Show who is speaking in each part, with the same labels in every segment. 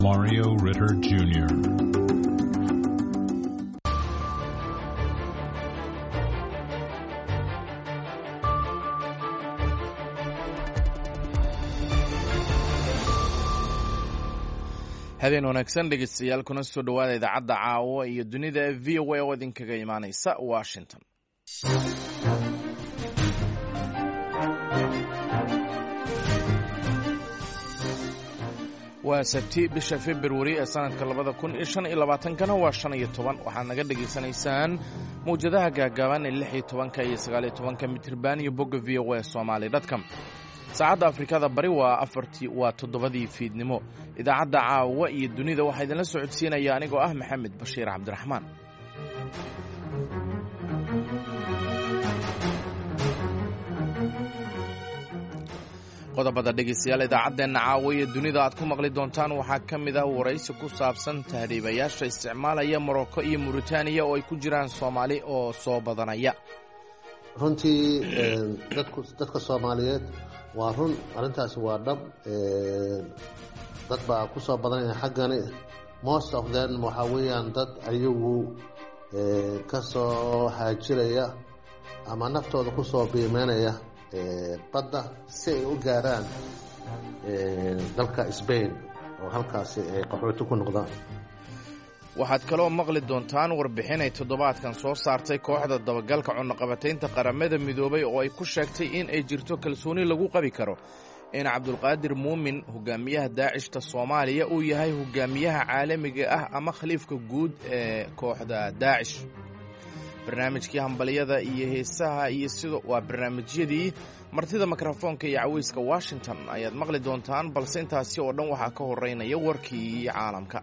Speaker 1: Mario Ritter Jr.
Speaker 2: habeen wanaagsan dhegeystayaal kuna soo dhawaada idaacadda caawa iyo dunida ee v o a oo idinkaga imaaneysa Washington. waa Sabti bisha February ee sanadka 2025 waa 15 waxaad naga dhageysanaysaan mowjadaha gaagaaban ee 16 iyo 19 mitirban iyo bogga voasomali.com. saacadda Afrikada bari waa 7 fiidnimo. idaacadda caawa iyo dunida waxaa idinla socodsiinaya anigoo ah Maxamed Bashiir Cabdiraxmaan. qodobada dhegeystayaal idaacaddeena caawa iyo dunida aad ku maqli doontaan waxaa ka mid ah waraysi ku saabsan tahriibayaasha isticmaalaya Morocco iyo Mauritania oo ay ku jiraan Soomaali oo soo badanaya.
Speaker 3: runtii dadka Soomaaliyeed waa run arintaasi waa dhab dad baa ku soo badanaya xaggani. most of them waxa weeyaan dad ayagu ka soo haajiraya ama naftooda ku soo biimeynaya badda si ay u gaaraan dalka Spain oo halkaasi ay qaxooti ku noqdaan.
Speaker 2: waxaad kaloo maqli doontaan warbixin ay toddobaadkan soo saartay kooxda dabagalka cunaqabataynta qaramada midoobay oo ay ku sheegtay in ay jirto kalsooni lagu qabi karo in Cabdulqaadir Muumin hogaamiyaha Daacishta Soomaaliya uu yahay hogaamiyaha caalamiga ah ama khaliifka guud ee kooxda Daacish. barnaamijkii hambaliyada iyo heesaha iyo sidoo waa barnaamijyadii martida mikrofoonka iyo caweyska Washington ayaad maqli doontaan, balse intaasi oo dhan waxaa ka horeynaya warkii caalamka.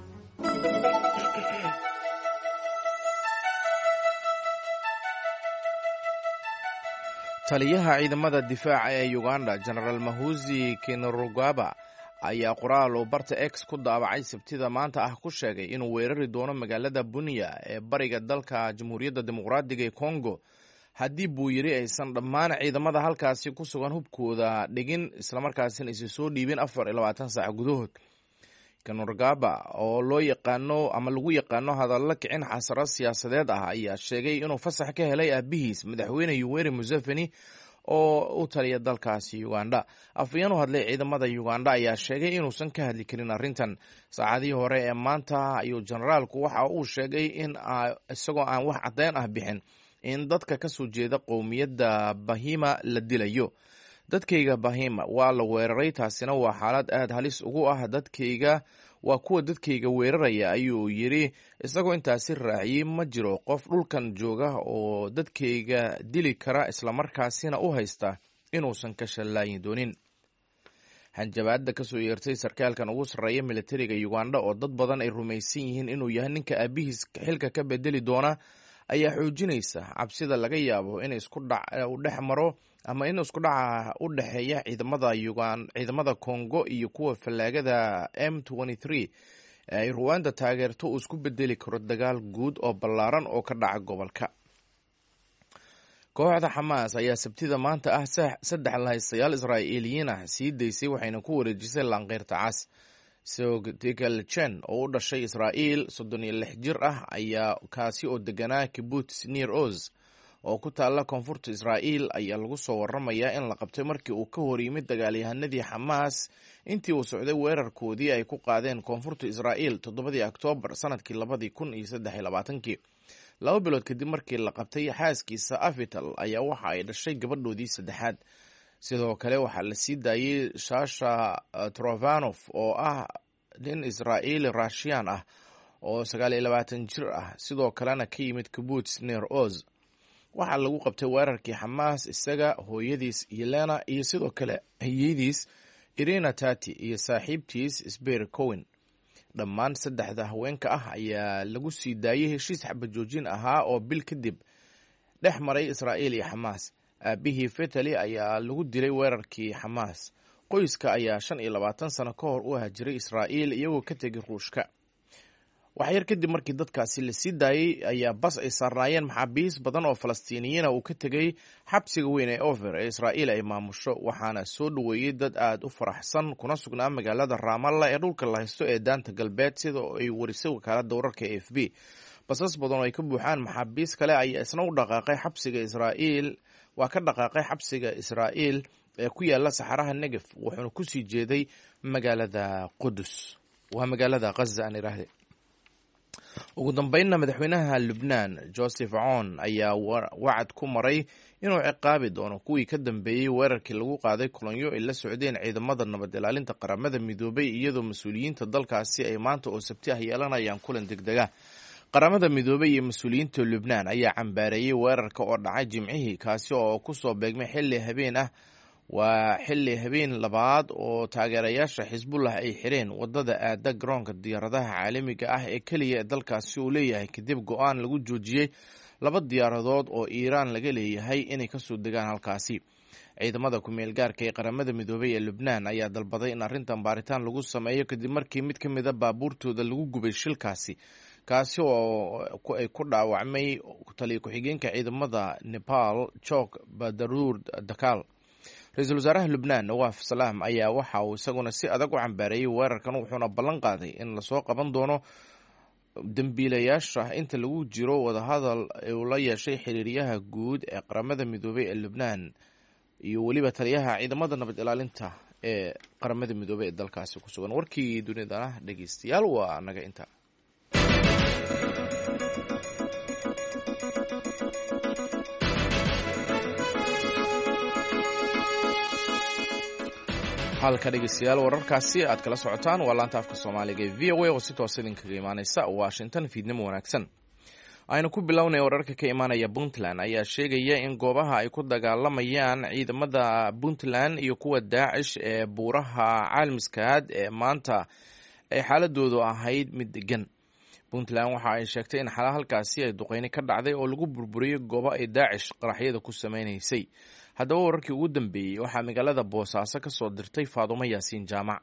Speaker 2: taliyaha ciidamada difaaca ee Uganda General Muhoozi Kainerugaba ayaa qoraal oo barta X ku daabacay Sabtida maanta ah ku sheegay inuu weerari doono magaalada Bunia ee bariga dalka Jamhuuriyadda Dimuqraadiga ee Congo haddii buu yiri aysan dhammaan ciidamada halkaasi ku sugan hubkooda dhigin isla markaasina ay soo dhiibin 24 saac gudahood. Kainerugaba oo loo yaqaano ama lagu yaqaano hadallo kicin xasarad siyaasadeed ah ayaa sheegay inuu fasax ka helay aabihiis madaxweyne Yoweri Museveni oo u taliya dalkaasi Uganda. afayeen u hadlay ciidamada Uganda ayaa sheegay inuusan ka hadli karin arrintan. saacadii hore ee maanta ayuu generaalku waxa uu sheegay in isagoo aan wax caddeyn ah bixin in dadka ka soo jeeda qowmiyadda Bahima la dilayo. dadkayga Bahima waa la weeraray, taasina waa xaalad aad halis ugu ah dadkayga, waa kuwa dadkayga weeraraya ayuu yiri, isagoo intaasi raaciyay ma jiro qof dhulkan jooga oo dadkayga dili kara isla markaasina u haysta inuusan ka shallaayin doonin. hanjabaadda ka soo yeertay sarkaalkan ugu sarreeya militariga Uganda oo dad badan ay rumaysan yihiin inuu yahay ninka aabihiis xilka ka bedeli doona ayaa xoojinaysa cabsida laga yaabo in isku dhac u dhex maro ama in isku dhaca u dhaxeeya ciidamada Congo iyo kuwa fallaagada M23 ay Rwanda taageerto uu isku bedeli karo dagaal guud oo ballaaran oo ka dhaca gobolka. kooxda Xamaas ayaa Sabtida maanta ah saddex lahaystayaal Israa'iiliyiin ah sii daysay waxayna ku wareejisay Lanqeyrta Cas. Sogal Chen oo u dhashay Israa'iil 36 jir ah ayaa kaasi oo deganaa kibbutz Nir Oz oo ku taala koonfurta Israa'iil ayaa lagu soo waramayaa in la qabtay markii uu ka hor yimid dagaalyahanadii Xamaas intii uu socday weerarkoodii ay ku qaadeen koonfurta Israa'iil 7 Oktoobar sanadkii 2023. 2 bilood kadib markii la qabtay xaaskiisa Avital ayaa waxa ay dhashay gabadhoodii saddexaad. sidoo kale waxaa la sii daayay Shasha Trovanov oo ah nin Israa'iili Russian ah oo 29 jir ah, sidoo kalena ka yimid kibbutz Nir Oz. waxaa lagu qabtay weerarkii Xamaas isaga, hooyadiis Yelena iyo sidoo kale hooyadiis Irina Tati iyo saaxiibtiis Sbeir Cohen. dhammaan saddexda haweenka ah ayaa lagu sii daayay heshiis xabajoojin ahaa oo bil kadib dhex maray Israa'iil iyo Xamaas. aabihii Fetali ayaa lagu dilay weerarkii Xamaas. qoyska ayaa 25 sano ka hor u haajiray Israa'iil iyagoo ka tegay Ruushka. waxyar kadib markii dadkaasi la sii daayey ayaa bas ay saarnaayeen maxaabiis badan oo falastiiniyiina uu ka tegey xabsiga weyn ee Ofer ee Israa'iil ay maamusho, waxaana soo dhoweeyey dad aad u faraxsan kuna sugnaa magaalada Ramallah ee dhulka la haysto ee daanta galbeed, sida ay warisay wakaaladda wararka ee AFP. basas badan oo ay ka buuxaan maxaabiis kale ayaa isna u dhaqaaqay xabsiga Israa'iil xabsiga Israa'iil ee ku yaala saxaraha Negev, wuxuuna ku sii jeeday magaalada Qudus, waa magaalada Gaza aan iraahday. ugu dambeynna madaxweynaha Lubnaan Joseph Aoun ayaa wacad ku maray inuu ciqaabi doono kuwii ka dambeeyey weerarkii lagu qaaday kolonyo ay la socdeen ciidamada nabad ilaalinta qaramada midoobay, iyadoo mas-uuliyiinta dalkaasi ay maanta oo Sabti ah yeelanayaan kulan degdega. qaramada midoobay iyo mas-uuliyiinta Lubnaan ayaa cambaareeyey weerarka oo dhacay Jimcihii, kaasi oo ku soo beegmay xilli habeen ah. waa xilli habeen labaad oo taageerayaasha Xisbullah ay xireen wadada aada garoonka diyaaradaha caalamiga ah ee keliya ee dalkaasi uu leeyahay, kadib go'aan lagu joojiyey 2 diyaaradood oo Iiraan laga leeyahay inay kasoo degaan halkaasi. ciidamada ku-meel gaarka ee qaramada midoobay ee Lubnaan ayaa dalbaday in arrintan baaritaan lagu sameeyo kadib markii mid ka mid a baabuurtooda lagu gubay shilkaasi, kaasi oo ay ku dhaawacmay taliya ku-xigeenka ciidamada Nepal Chowk Badaruur Dakal. ra-iisul wasaaraha Lubnaan Nawaaf Salaam ayaa waxa uu isaguna si adag u cambaareeyey weerarkan, wuxuuna ballan qaaday in lasoo qaban doono dambiilayaasha inta lagu jiro wadahadal uu la yeeshay xiriiryaha guud ee qaramada midoobay ee Lubnaan iyo weliba taliyaha ciidamada nabad ilaalinta ee qaramada midoobay ee dalkaasi ku sugan. warkii dunidana dhegeystayaal waa naga inta. halka dhegeystayaal wararkaasi aad kala socotaan waa laanta afka Soomaaliga ee VOA oo si toos idinkaga imaaneysa Washington. fiidnimo wanaagsan. aynu ku bilownay wararka ka imaanaya Puntland ayaa sheegaya in goobaha ay ku dagaalamayaan ciidamada Puntland iyo kuwa Daacish ee buuraha caalamiskaad ee maanta ay xaaladoodu ahayd mid degan. Puntland waxa ay sheegtay in halkaasi ay duqeyni ka dhacday oo lagu burburiyay goobo ay Daacish qaraxyada ku sameynaysay. haddaba wararkii ugu dambeeyey waxaa magaalada Boosaaso ka soo dirtay Faadumo Yaasiin Jaamac.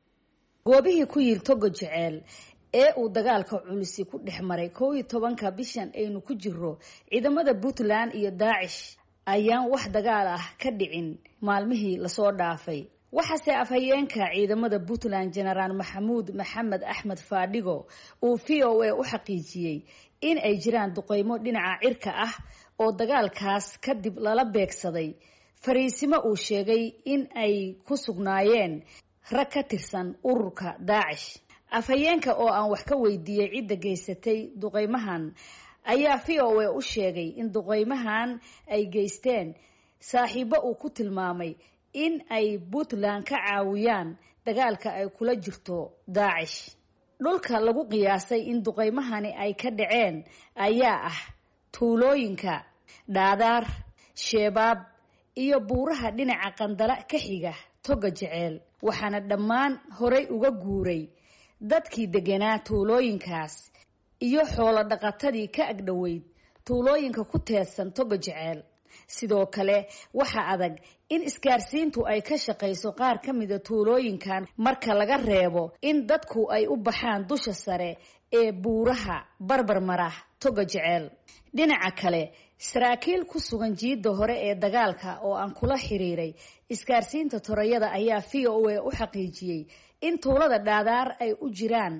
Speaker 4: goobihii ku yiil Togo Jecel ee uu dagaalka culisi ku dhex maray 11 bishan aynu ku jiro ciidamada Puntland iyo Daacish ayaan wax dagaal ah ka dhicin maalmihii la soo dhaafay. waxaase afhayeenka ciidamada Puntland General Maxamed Axmed Faadhigo uu VOA u xaqiijiyay in ay jiraan duqeymo dhinaca cirka ah oo dagaalkaas kadib lala beegsaday fariisimo uu sheegay in ay ku sugnaayeen rag ka tirsan ururka Daacish. afhayeenka oo aan wax ka weydiiyay cidda geysatay duqeymahan ayaa VOA u sheegay in duqeymahan ay geysteen saaxiibo uu ku tilmaamay in ay Puntland ka caawiyaan dagaalka ay kula jirto Daacish. dhulka lagu qiyaasay in duqeymahani ay ka dhaceen ayaa ah tuulooyinka Dhaadaar, Sheebaab iyo buuraha dhinaca Qandala ka xiga Togo Jecel, waxaana dhammaan horey uga guuray dadkii deganaa tuulooyinkaas iyo xoolo dhaqatadii ka agdhoweyd tuulooyinka ku teedsan Togo Jecel. sidoo kale waxa adag in isgaarsiintu ay ka shaqeyso qaar ka mid ah tuulooyinkan marka laga reebo in dadku ay u baxaan dusha sare ee buuraha barbarmara Togo Jecel. dhinaca kale saraakiil ku sugan jiidda hore ee dagaalka oo aan kula xiriiray isgaarsiinta torayada ayaa VOA u xaqiijiyay in tuulada Dhaadaar ay u jiraan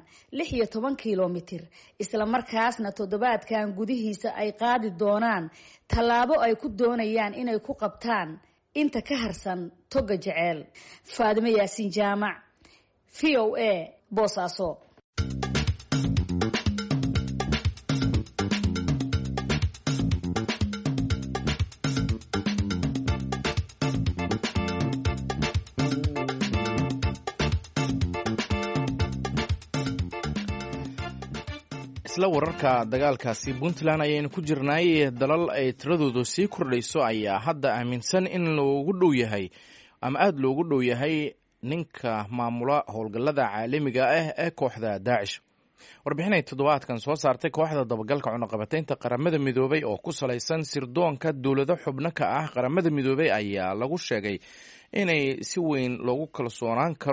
Speaker 4: 16 kilomitir, isla markaasna toddobaadkan gudihiisa ay qaadi doonaan tallaabo ay ku doonayaan inay ku qabtaan inta ka harsan Togo Jecel. Faadumo Yaasiin Jaamac, VOA, Boosaaso.
Speaker 2: isla wararka dagaalkaasi Puntland ayaynu ku jirnay. dalal ay tiradoodu sii kordhayso ayaa hadda aaminsan in loogu dhow yahay ama aad loogu dhow yahay ninka maamula howlgallada caalamiga ah ee kooxda Daacish. warbixinay toddobaadkan soo saartay kooxda dabagalka cunaqabataynta qaramada midoobay oo ku salaysan sirdoonka dowlado xubno ka ah qaramada midoobay ayaa lagu sheegay inay si weyn loogu kalsoonaan karo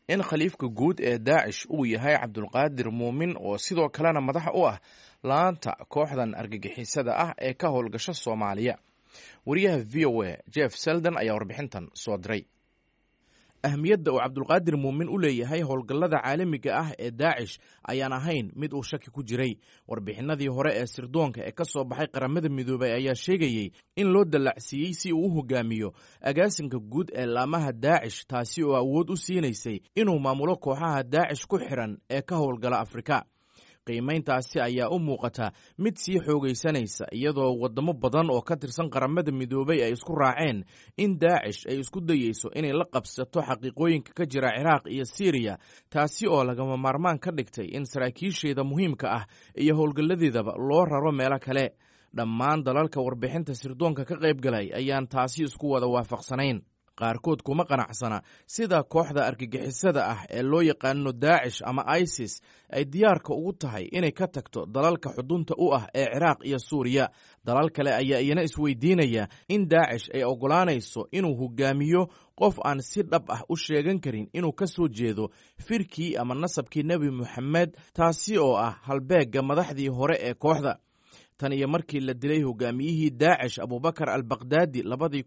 Speaker 2: in khaliifka guud ee daacish uu yahay cabdulqaadir muumin oo sidoo kalena madax u ah laanta kooxdan argagixisada ah ee ka howlgasha Soomaaliya. wariyaha VOA Jeff Selden ayaa warbixintan soo diray. ahmiyadda uu cabdulqaadir muumin u leeyahay howlgallada caalamiga ah ee daacish ayaan ahayn mid uu shaki ku jiray. warbixinadii hore ee sirdoonka ee ka soo baxay qaramada midoobay ayaa sheegayey in loo dallacsiiyey si uu u hogaamiyo agaasinka guud ee laamaha daacish, taasi oo awood u siinaysay inuu maamulo kooxaha daacish ku xiran ee ka howlgala Afrika. qiimayntaasi ayaa u muuqata mid sii xoogaysanaysa iyadoo waddamo badan oo ka tirsan qaramada midoobay ay isku raaceen in daacish ay isku dayeyso inay la qabsato xaqiiqooyinka ka jira Ciraaq iyo Siiriya, taasi oo lagama maarmaan ka dhigtay in saraakiisheeda muhiimka ah iyo howlgalladeedaba loo raro meelo kale. dhammaan dalalka warbixinta sirdoonka ka qayb galay ayaan taasi isku wada waafaqsanayn. qaarkood kuma qanacsana sida kooxda argagixisada ah ee loo yaqaano daacish ama ISIS ay diyaarka ugu tahay inay ka tagto dalalka xudunta u ah ee Ciraaq iyo Suuriya. dalal kale ayaa iyana isweydiinaya in daacish ay ogolaanayso inuu hogaamiyo qof aan si dhab ah u sheegan karin inuu ka soo jeedo firkii ama nasabkii Nebi Moxamed, taasi oo ah halbeegga madaxdii hore ee kooxda. tan iyo markii la dilay hogaamiyihii daacish Abubakar al-Baghdadi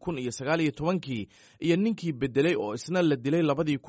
Speaker 2: 2019 iyo ninkii bedelay oo isna la dilay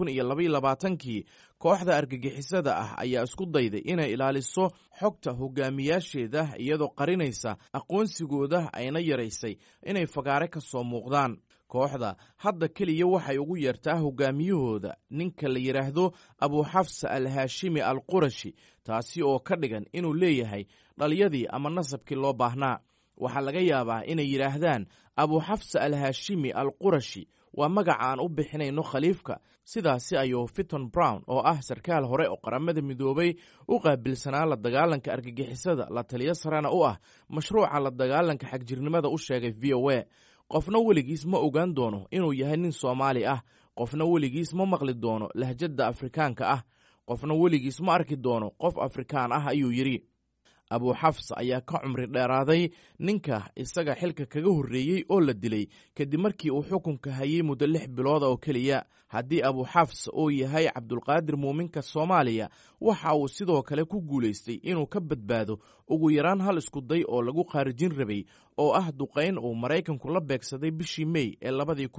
Speaker 2: 2022, kooxda argagixisada ah ayaa isku dayday inay ilaaliso xogta hogaamiyaasheeda iyadoo qarinaysa aqoonsigooda ayna yaraysay inay fagaare ka soo muuqdaan. kooxda hadda keliya waxay ugu yeertaa hogaamiyahooda ninka la yidhaahdo Abu Xafsa al-Haashimi al-Qurashi, taasi oo ka dhigan inuu leeyahay dhaliyadii ama nasabkii loo baahnaa. waxaa laga yaabaa inay yidhaahdaan Abu Xafsa al-Haashimi al-Qurashi waa magaca aan u bixinayno khaliifka. sidaasi ayuu Fitton Brown oo ah sarkaal hore oo qaramada midoobay u qaabilsanaa la dagaalanka argagixisada, la taliyo sarena u ah mashruuca la dagaalanka xagjirnimada u sheegay VOA. qofna weligiis ma ogaan doono inuu yahay nin Soomaali ah, qofna weligiis ma maqli doono lahjadda Afrikaanka ah, qofna weligiis ma arki doono qof Afrikaan ah, ayuu yidhi. Abu Xafs ayaa ka cumri dheeraaday ninka isaga xilka kaga horreeyey oo la dilay kadib markii uu xukunka hayay muddo 6 bilood oo keliya. haddii Abu Xafs uu yahay cabdulqaadir muuminka Soomaaliya, waxa uu sidoo kale ku guulaystay inuu ka badbaado ugu yaraan hal isku day oo lagu khaarijin rabay oo ah duqayn uu Maraykanku la beegsaday bishii May ee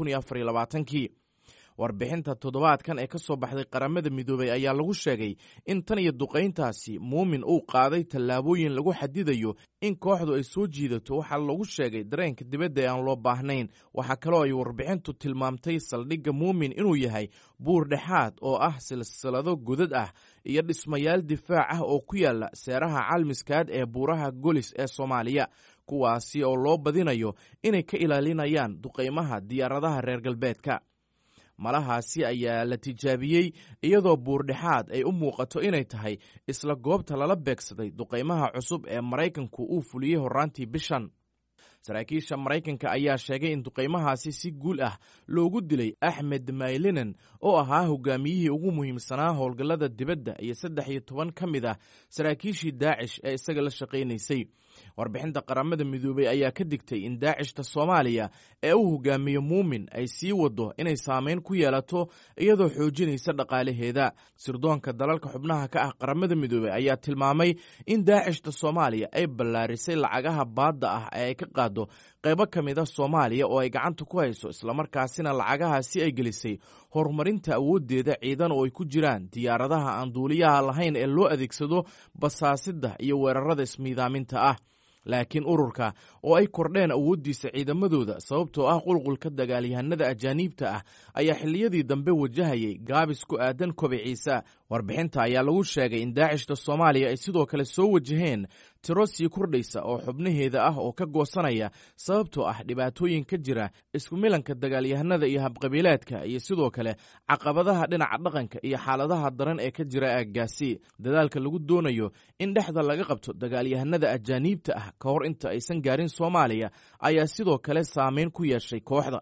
Speaker 2: 2024. warbixinta toddobaadkan ee ka soo baxday qaramada midoobay ayaa lagu sheegay in tan iyo duqayntaasi muumin uu qaaday tallaabooyin lagu xadidayo in kooxdu ay soo jiidato. waxaa lagu sheegay dareenka dibadda ee aan loo baahnayn. waxaa kaloo ay warbixintu tilmaamtay saldhigga muumin inuu yahay buur dhexaad oo ah silsilado godad ah iyo dhismayaal difaac ah oo ku yaala seeraha calmiskaad ee buuraha Golis ee Soomaaliya, kuwaasi oo loo badinayo inay ka ilaalinayaan duqaymaha diyaaradaha reer galbeedka. malahaasi ayaa la tijaabiyey iyadoo buurdhexaad ay u muuqato inay tahay isla goobta lala beegsaday duqaymaha cusub ee Maraykanku uu fuliyey horraantii bishan. saraakiisha Maraykanka ayaa sheegay in duqaymahaasi si guul ah loogu dilay Axmed Maylinen oo ahaa hogaamiyihii ugu muhiimsanaa howlgallada dibadda iyo 13 ka mid ah saraakiishii daacish ee isaga la shaqaynaysay. warbixinta qaramada midoobay ayaa ka digtay in daacishta Soomaaliya ee uu hogaamiyo muumin ay sii wado inay saameyn ku yeelato iyadoo xoojinaysa dhaqaalaheeda. sirdoonka dalalka xubnaha ka ah qaramada midoobay ayaa tilmaamay in daacishta Soomaaliya ay ballaarisay lacagaha baadda ah ee ay ka qaado qaybo ka mid ah Soomaaliya oo ay gacanta ku hayso, islamarkaasina lacagahaasi ay gelisay horumarinta awooddeeda ciidan oo ay ku jiraan diyaaradaha aan duuliyaha lahayn ee loo adeegsado basaasida iyo weerarada ismiidaaminta ah. laakiin ururka oo ay kordheen awooddiisa ciidamadooda sababtoo ah qulqulka dagaalyahanada ajaaniibta ah ayaa xilliyadii dambe wajahayay gaabis ku aadan kobiciisa. warbixinta ayaa lagu sheegay in daacishta Soomaaliya ay sidoo kale soo wajaheen tiro sii kordhaysa oo xubnaheeda ah oo ka goosanaya sababtoo ah dhibaatooyin ka jira isku milanka dagaalyahanada iyo habqabiileedka iyo sidoo kale caqabadaha dhinaca dhaqanka iyo xaaladaha daran ee ka jira aaggaasi. dadaalka lagu doonayo in dhexda laga qabto dagaalyahanada ajaaniibta ah ka hor inta aysan gaarin Soomaaliya ayaa sidoo kale saameyn ku yeeshay kooxda.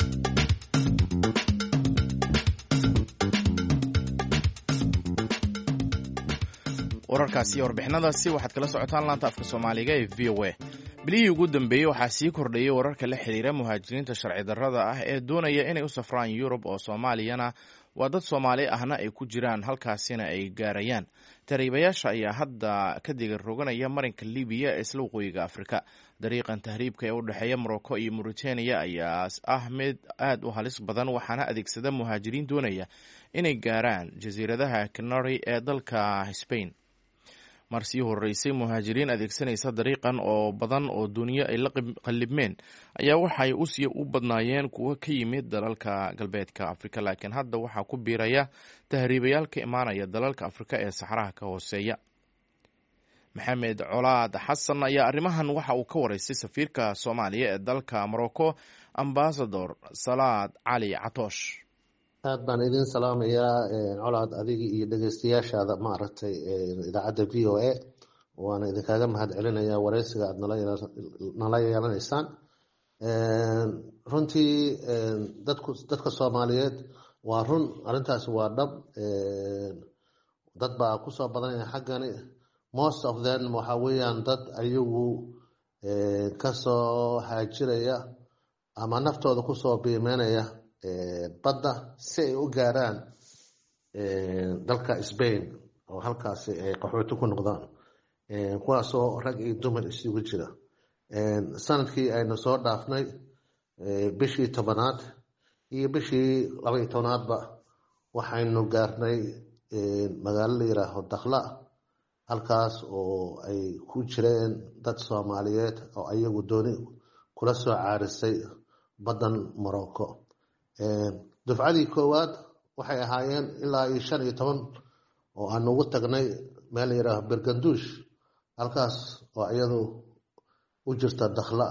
Speaker 2: wararkaasi iyo warbixinadaasi waxaad kala socotaan laanta afka Soomaaliga ee VOA. bilihii ugu dambeeyey waxaa sii kordhayay wararka la xiriira muhaajiriinta sharci darrada ah ee doonaya inay u safraan Yurub oo Soomaaliyana waa dad Soomaali ahna ay ku jiraan halkaasina ay gaarayaan. Tahriibayaasha ayaa hadda ka diga roganaya marinka Libiya ee isla waqooyiga Afrika. Dariiqan tahriibka ee u dhexeeya Morocco iyo Mauritania ayaa ah mid aad u halis badan, waxaana adeegsada muhaajiriin doonaya inay gaaraan jasiiradaha Canary ee dalka Spain. Marsii horeysay muhaajiriin adeegsanaysa dariiqan oo badan oo duniya ay la qalibmeen ayaa waxay u badnaayeen kuwa ka yimid dalalka galbeedka Afrika, laakiin hadda waxaa ku biiraya tahriibayaal ka imaanaya dalalka Afrika ee saxaraha ka hooseeya. Maxamed Colaad Xasan ayaa arrimahan waxa uu ka wareystay safiirka Soomaaliya ee dalka Morocco, Ambassador Salaad Cali Catoosh.
Speaker 3: aad baan idin salaamayaa Colaad, adiga iyo dhageystayaashaada maaragtay idaacadda VOA, waana idinkaga mahadcelinayaa wareysiga aad nala yeelanaysaan. runtii dadka Soomaaliyeed waa run, arrintaasi waa dhab. dad baa kusoo badanaya xaggani. Most of them waxa weeyaan dad ayagu kasoo haajiraya ama naftooda kusoo biimeynaya badda si ay u gaaraan dalka Spain oo halkaasi ay qaxooti ku noqdaan, kuwaasoo rag iyo dumar isugu jira. sanadkii aynu soo dhaafnay bishii 10aad iyo bishii 12aadba waxaynu gaarnay magaalo la yiraahdo Dakhla, halkaas oo ay ku jireen dad Soomaaliyeed oo ayagu dooni kula soo caarisay badan Morocco. dufcadii koowaad waxay ahaayeen ilaa 15 oo aan ugu tagnay meel la yiraahdo Bergandush, halkaas oo iyadu u jirta Dakhla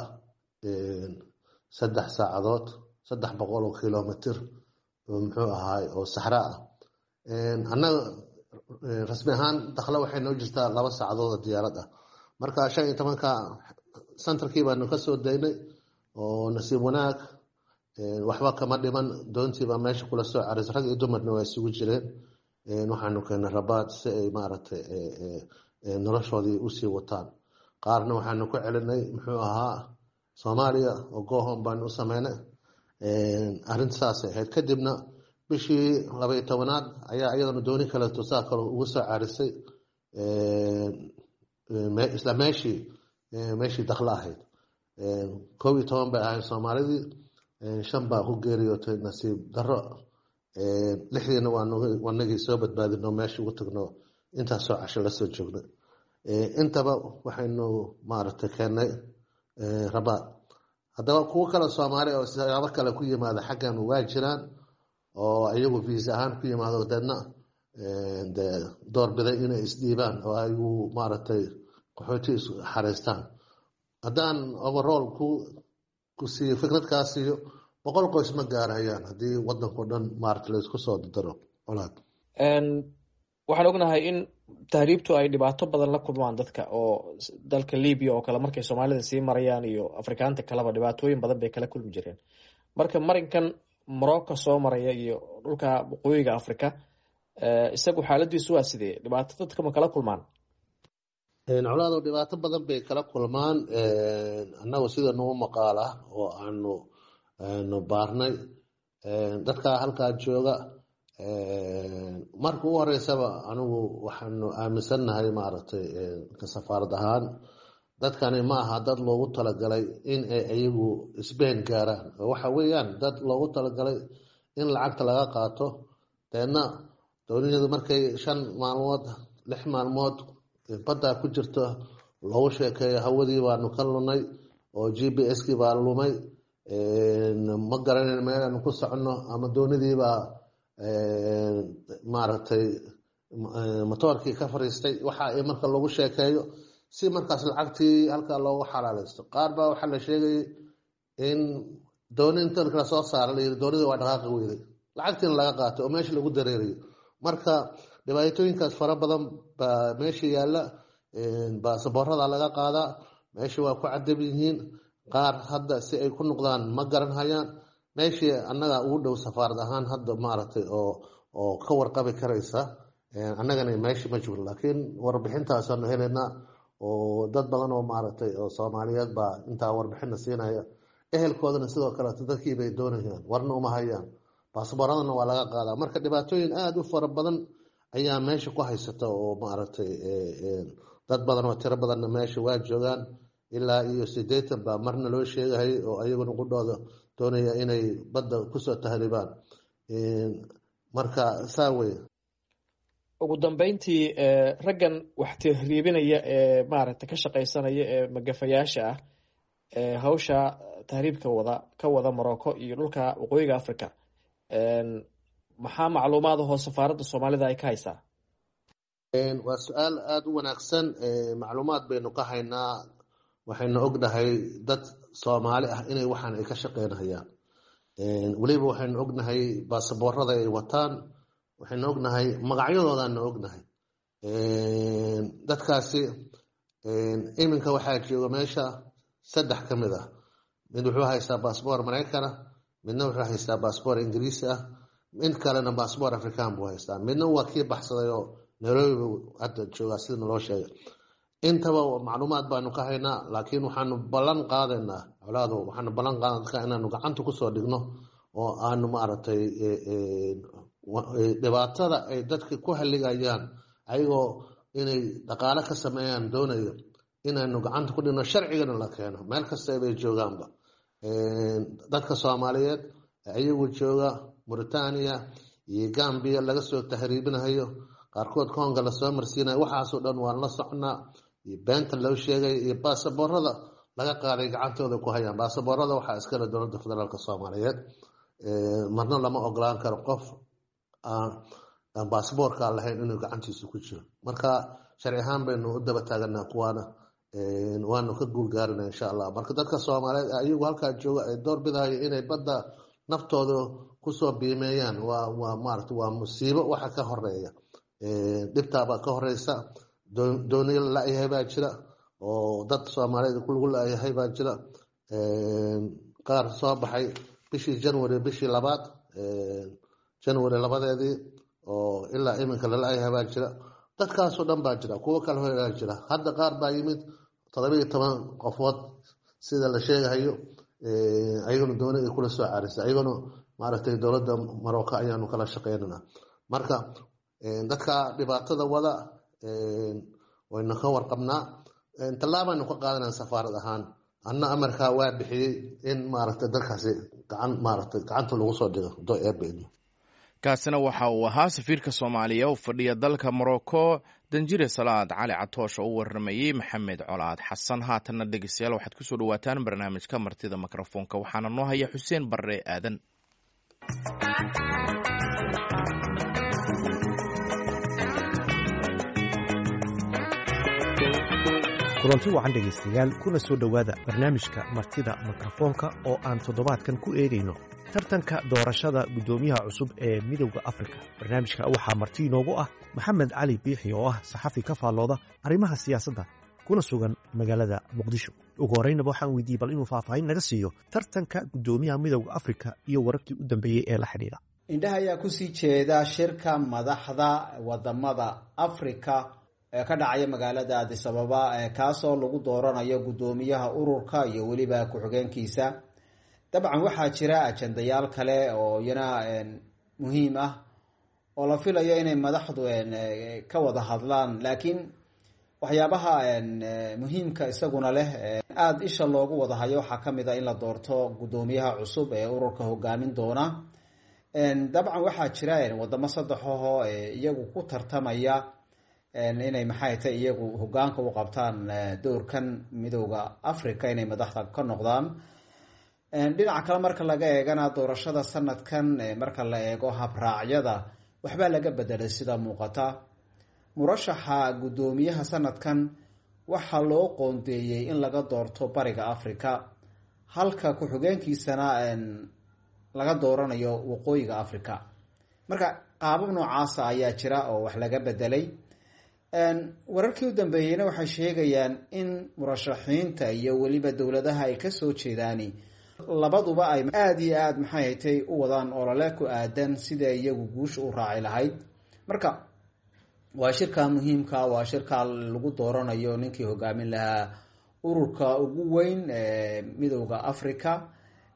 Speaker 3: 3 saacadood 300 kilomitir oo muxuu ahaay oo saxra ah. annaga rasmi ahaan Dakhla waxay noo jirtaa 2 saacadood diyaarad ah. marka 15ka santarkii baanu ka soo daynay oo nasiib wanaag waxba kama dhiman. doontiiba meesha kula soo caarisay, rag iyo dumarna waa isugu jireen. waxaanu keenay Rabaad si ay maaragtay noloshoodii u sii wataan. qaarna waxaanu ku celinay muxuu ahaa Soomaaliya oo goohon baanu u sameynay. arrintaas ahayd. kadibna bishii 12aad ayaa iyadana dooni kale tusaa kale ugu soo caarisay isla meeshii Dakhla ahayd. 11 bay ahayd Soomaalidii, 5 baa ku geeriyootay nasiib darro. 6diina waanagii soo badbaadino meesha ugu tagno intaasoo casho la soo joognay. intaba waxaynu maaragtay keenay Rabaad. haddaba kuwo kale Soomaali oo siyaabo kale ku yimaada xaggan waa jiraan oo ayagu visa ahaan ku yimaado, dadna doorbiday inay isdhiibaan oo ayagu maaragtay qaxooti xareystaan. haddaan overall ku siiyo fikradkaas iyo 100 qoys ma gaarayaan haddii waddanko dhan maaragtay la isku soo daro. Colaad,
Speaker 5: waxaan ognahay in tahriibtu ay dhibaato badan la kulmaan dadka oo dalka Libiya oo kale markay Soomaalida sii marayaan iyo Afrikaanta kaleba dhibaatooyin badan bay kala kulmi jireen. marka marinkan Morocco soo maraya iyo dhulka waqooyiga Afrika isagu xaaladiisu waa sidee? dhibaato dadka ma kala kulmaan?
Speaker 3: Colaad, dhibaato badan bay kala kulmaan. annagu sida noo maqaala oo aanu baarnay dadka halkaa jooga. marka ugu horeysaba anigu waxaanu aaminsanahay maaragtay ka safaarad ahaan dadkani ma aha dad loogu talagalay in ay ayagu Spain gaaraan. waxa weeyaan dad loogu talagalay in lacagta laga qaato, deedna dooniyadu markay 5 maalmood 6 maalmood badda ku jirto loogu sheekeeyo hawadii baanu ka lunay oo GPS-kii baa lumay, ma garanayno meel aanu ku socono, ama doonidii baa maaragtay matoorkii ka fariistay. waxa ay marka lagu sheekeeyo si markaas lacagtii halkaa loogu xalaalaysto. qaar baa waxaa la sheegayay in dooni inta kala soo saara layiri doonidii waa dhaqaaqi weyday, lacagtiina laga qaatay oo meesha lagu dareerayo. marka dhibaatooyinkaas fara badan baa meesha yaalla. baasaboorada laga qaadaa, meesha waa ku cadab yihiin. qaar hadda si ay ku noqdaan ma garan hayaan. meeshii annaga ugu dhow safaarad ahaan hadda maaragtay oo ka warqabi karaysa, annagana meesha ma joogno, laakiin warbixintaasaanu helaynaa oo dad badan oo maaragtay oo Soomaaliyeed baa intaa warbixina siinaya. ehelkoodana sidoo kale dadkii bay doonayaan, warna uma hayaan. baasaboorradana waa laga qaadaa. Marka dhibaatooyin aada u fara badan ayaa meesha ku haysata oo maaragtay dad badan oo tiro badanna meesha waa joogaan ilaa iyo 80 baa marna loo sheegahay oo ayaguna qudhooda doonaya inay badda kusoo tahribaan. Marka saa wey.
Speaker 5: ugu dambeyntii raggan wax tahriibinaya ee maaragtay ka shaqaysanaya ee magafayaasha ah ee hawsha tahriibka ka wada Morocco iyo dhulka waqooyiga Afrika maxaa macluumaad oo safaaradda Soomaalida ay ka haysaa?
Speaker 3: waa su'aal aada u wanaagsan. macluumaad baynu ka haynaa. waxaynu ognahay dad Soomaali ah inay waxaan ay ka shaqeynayaan. waliba waxaynu ognahay baasaboorrada ay wataan. waxaynu ognahay magacyadoodaana ognahay. dadkaasi iminka waxaa jooga meesha 3 ka mid ah. mid wuxuu haystaa baasaboor Mareykan ah, midna wuxuu haystaa baasaboor Ingiriisi ah, mid kalena baasaboor Afrikaan buu haystaa. midna waa kii baxsaday oo Nairobi hadda jooga sida loo sheegay. intaba macluumaad baanu ka haynaa, laakiin waxaanu ballan qaadaynaa colaado waxaanu ballan qaadaynaa inaanu gacanta kusoo dhigno oo aanu maaragtay dhibaatada ay dadka ku haligayaan ayagoo inay dhaqaale ka sameeyaan doonayo inaanu gacanta ku dhigno, sharcigana la keeno meel kasta bay joogaanba. dadka Soomaaliyeed ayagu jooga Mauritania iyo Gambia laga soo tahriibinayo, qaarkood Congo la soo marsiinayo, waxaasoo dhan waan la socnaa. iyo beenta loo sheegay iyo baasaboorrada laga qaaday gacantooda ku hayaan. baasaboorrada waxaa iskale dowladda federaalka Soomaaliyeed. marna lama ogolaan karo qof aan baasaboorka lahayn inuu gacantiisa ku jiro. marka sharci ahaan baynu u daba taaganaa kuwaana waanu ka guulgaarinaa insha Allah. marka dadka Soomaaliyeed ayagu halkaa jooga ay door bidayo inay badda naftooda kusoo biimeeyaan waa maaragtay waa musiibo waxa ka horeeya. dhibtaaba ka horeysa. dooniyo la-yahay baa jira oo dad Soomaaliyeed lagu la-yahay baa jira. qaar soo baxay bishii January bishii 2 January 2 oo ilaa iminka la la-yahay baa jira. dadkaasoo dhan baa jira. kuwo kale horaa jira. hadda qaar baa yimid 17 qofood sida la sheegayo. ayaguna doonay kula soo caarisay. ayaguna maaragtay dowladda Morocco ayaanu kala shaqeynaa. marka dadka dhibaatada wada waynu ka warqabnaa. tallaabanu ka qaadanaa safaarad ahaan. anna amarka waa bixiyay in maaragtay dadkaasi gacanta lagu soo dhigo do-eebeyno.
Speaker 2: kaasina waxa uu ahaa safiirka Soomaaliya u fadhiya dalka Morocco Danjire Salaad Cali Catoosh oo u warramayay Maxamed Colaad Xasan. haatanna dhegeystayaal waxaad ku soo dhawaataan barnaamijka martida mikrofoonka. waxaana noo haya Xuseen Barre Aadan.
Speaker 6: kulanti wacan dhegaystayaal kuna soo dhowaada barnaamijka martida mikrofoonka oo aan toddobaadkan ku eegayno tartanka doorashada guddoomiyaha cusub ee midowda Afrika. barnaamijka waxaa marti inoogu ah Maxamed Cali Biixi oo ah saxafi ka faallooda arrimaha siyaasadda kuna sugan magaalada Muqdisho. ugu horreynaba waxaan weydiiyey bal inuu faahfaahin naga siiyo tartanka guddoomiyaha midowda Afrika iyo wararkii u dambeeyey ee la xidhiidha.
Speaker 7: indhaha ayaa kusii jeeda shirka madaxda wadamada Afrika ee ka dhacaya magaalada Addis Ababa kaasoo lagu dooranayo guddoomiyaha ururka iyo weliba ku-xigeenkiisa. dabcan waxaa jira ajandayaal kale oo iyana muhiim ah oo la filayo inay madaxdu ka wada hadlaan, laakiin waxyaabaha muhiimka isaguna leh aada isha loogu wada hayo waxaa kamid a in la doorto guddoomiyaha cusub ee ururka hogaamin doona. dabcan waxaa jira wadamo 3 oo iyagu ku tartamaya inay maxay tahay iyagu hogaanka u qabtaan doorkan midowda Afrika inay madaxda ka noqdaan. dhinaca kale marka laga eegana doorashada sanadkan marka la eego habraacyada waxba laga bedelay sida muuqata. murashaxa guddoomiyaha sanadkan waxaa loo qoondeeyey in laga doorto bariga Afrika, halka ku-xigeenkiisana laga dooranayo waqooyiga Afrika. marka qaabab noocaasa ayaa jira oo wax laga bedelay. wararkii u dambeeyeyna waxay sheegayaan in murashaxiinta iyo weliba dowladaha ay kasoo jeedaani labaduba ay aada iyo aada maxay haytay u wadaan olole ku aadan sida iyagu guusha u raaci lahayd. marka waa shirka muhiimka, waa shirka lagu dooranayo ninkii hogaamin lahaa ururka ugu weyn midowda Afrika.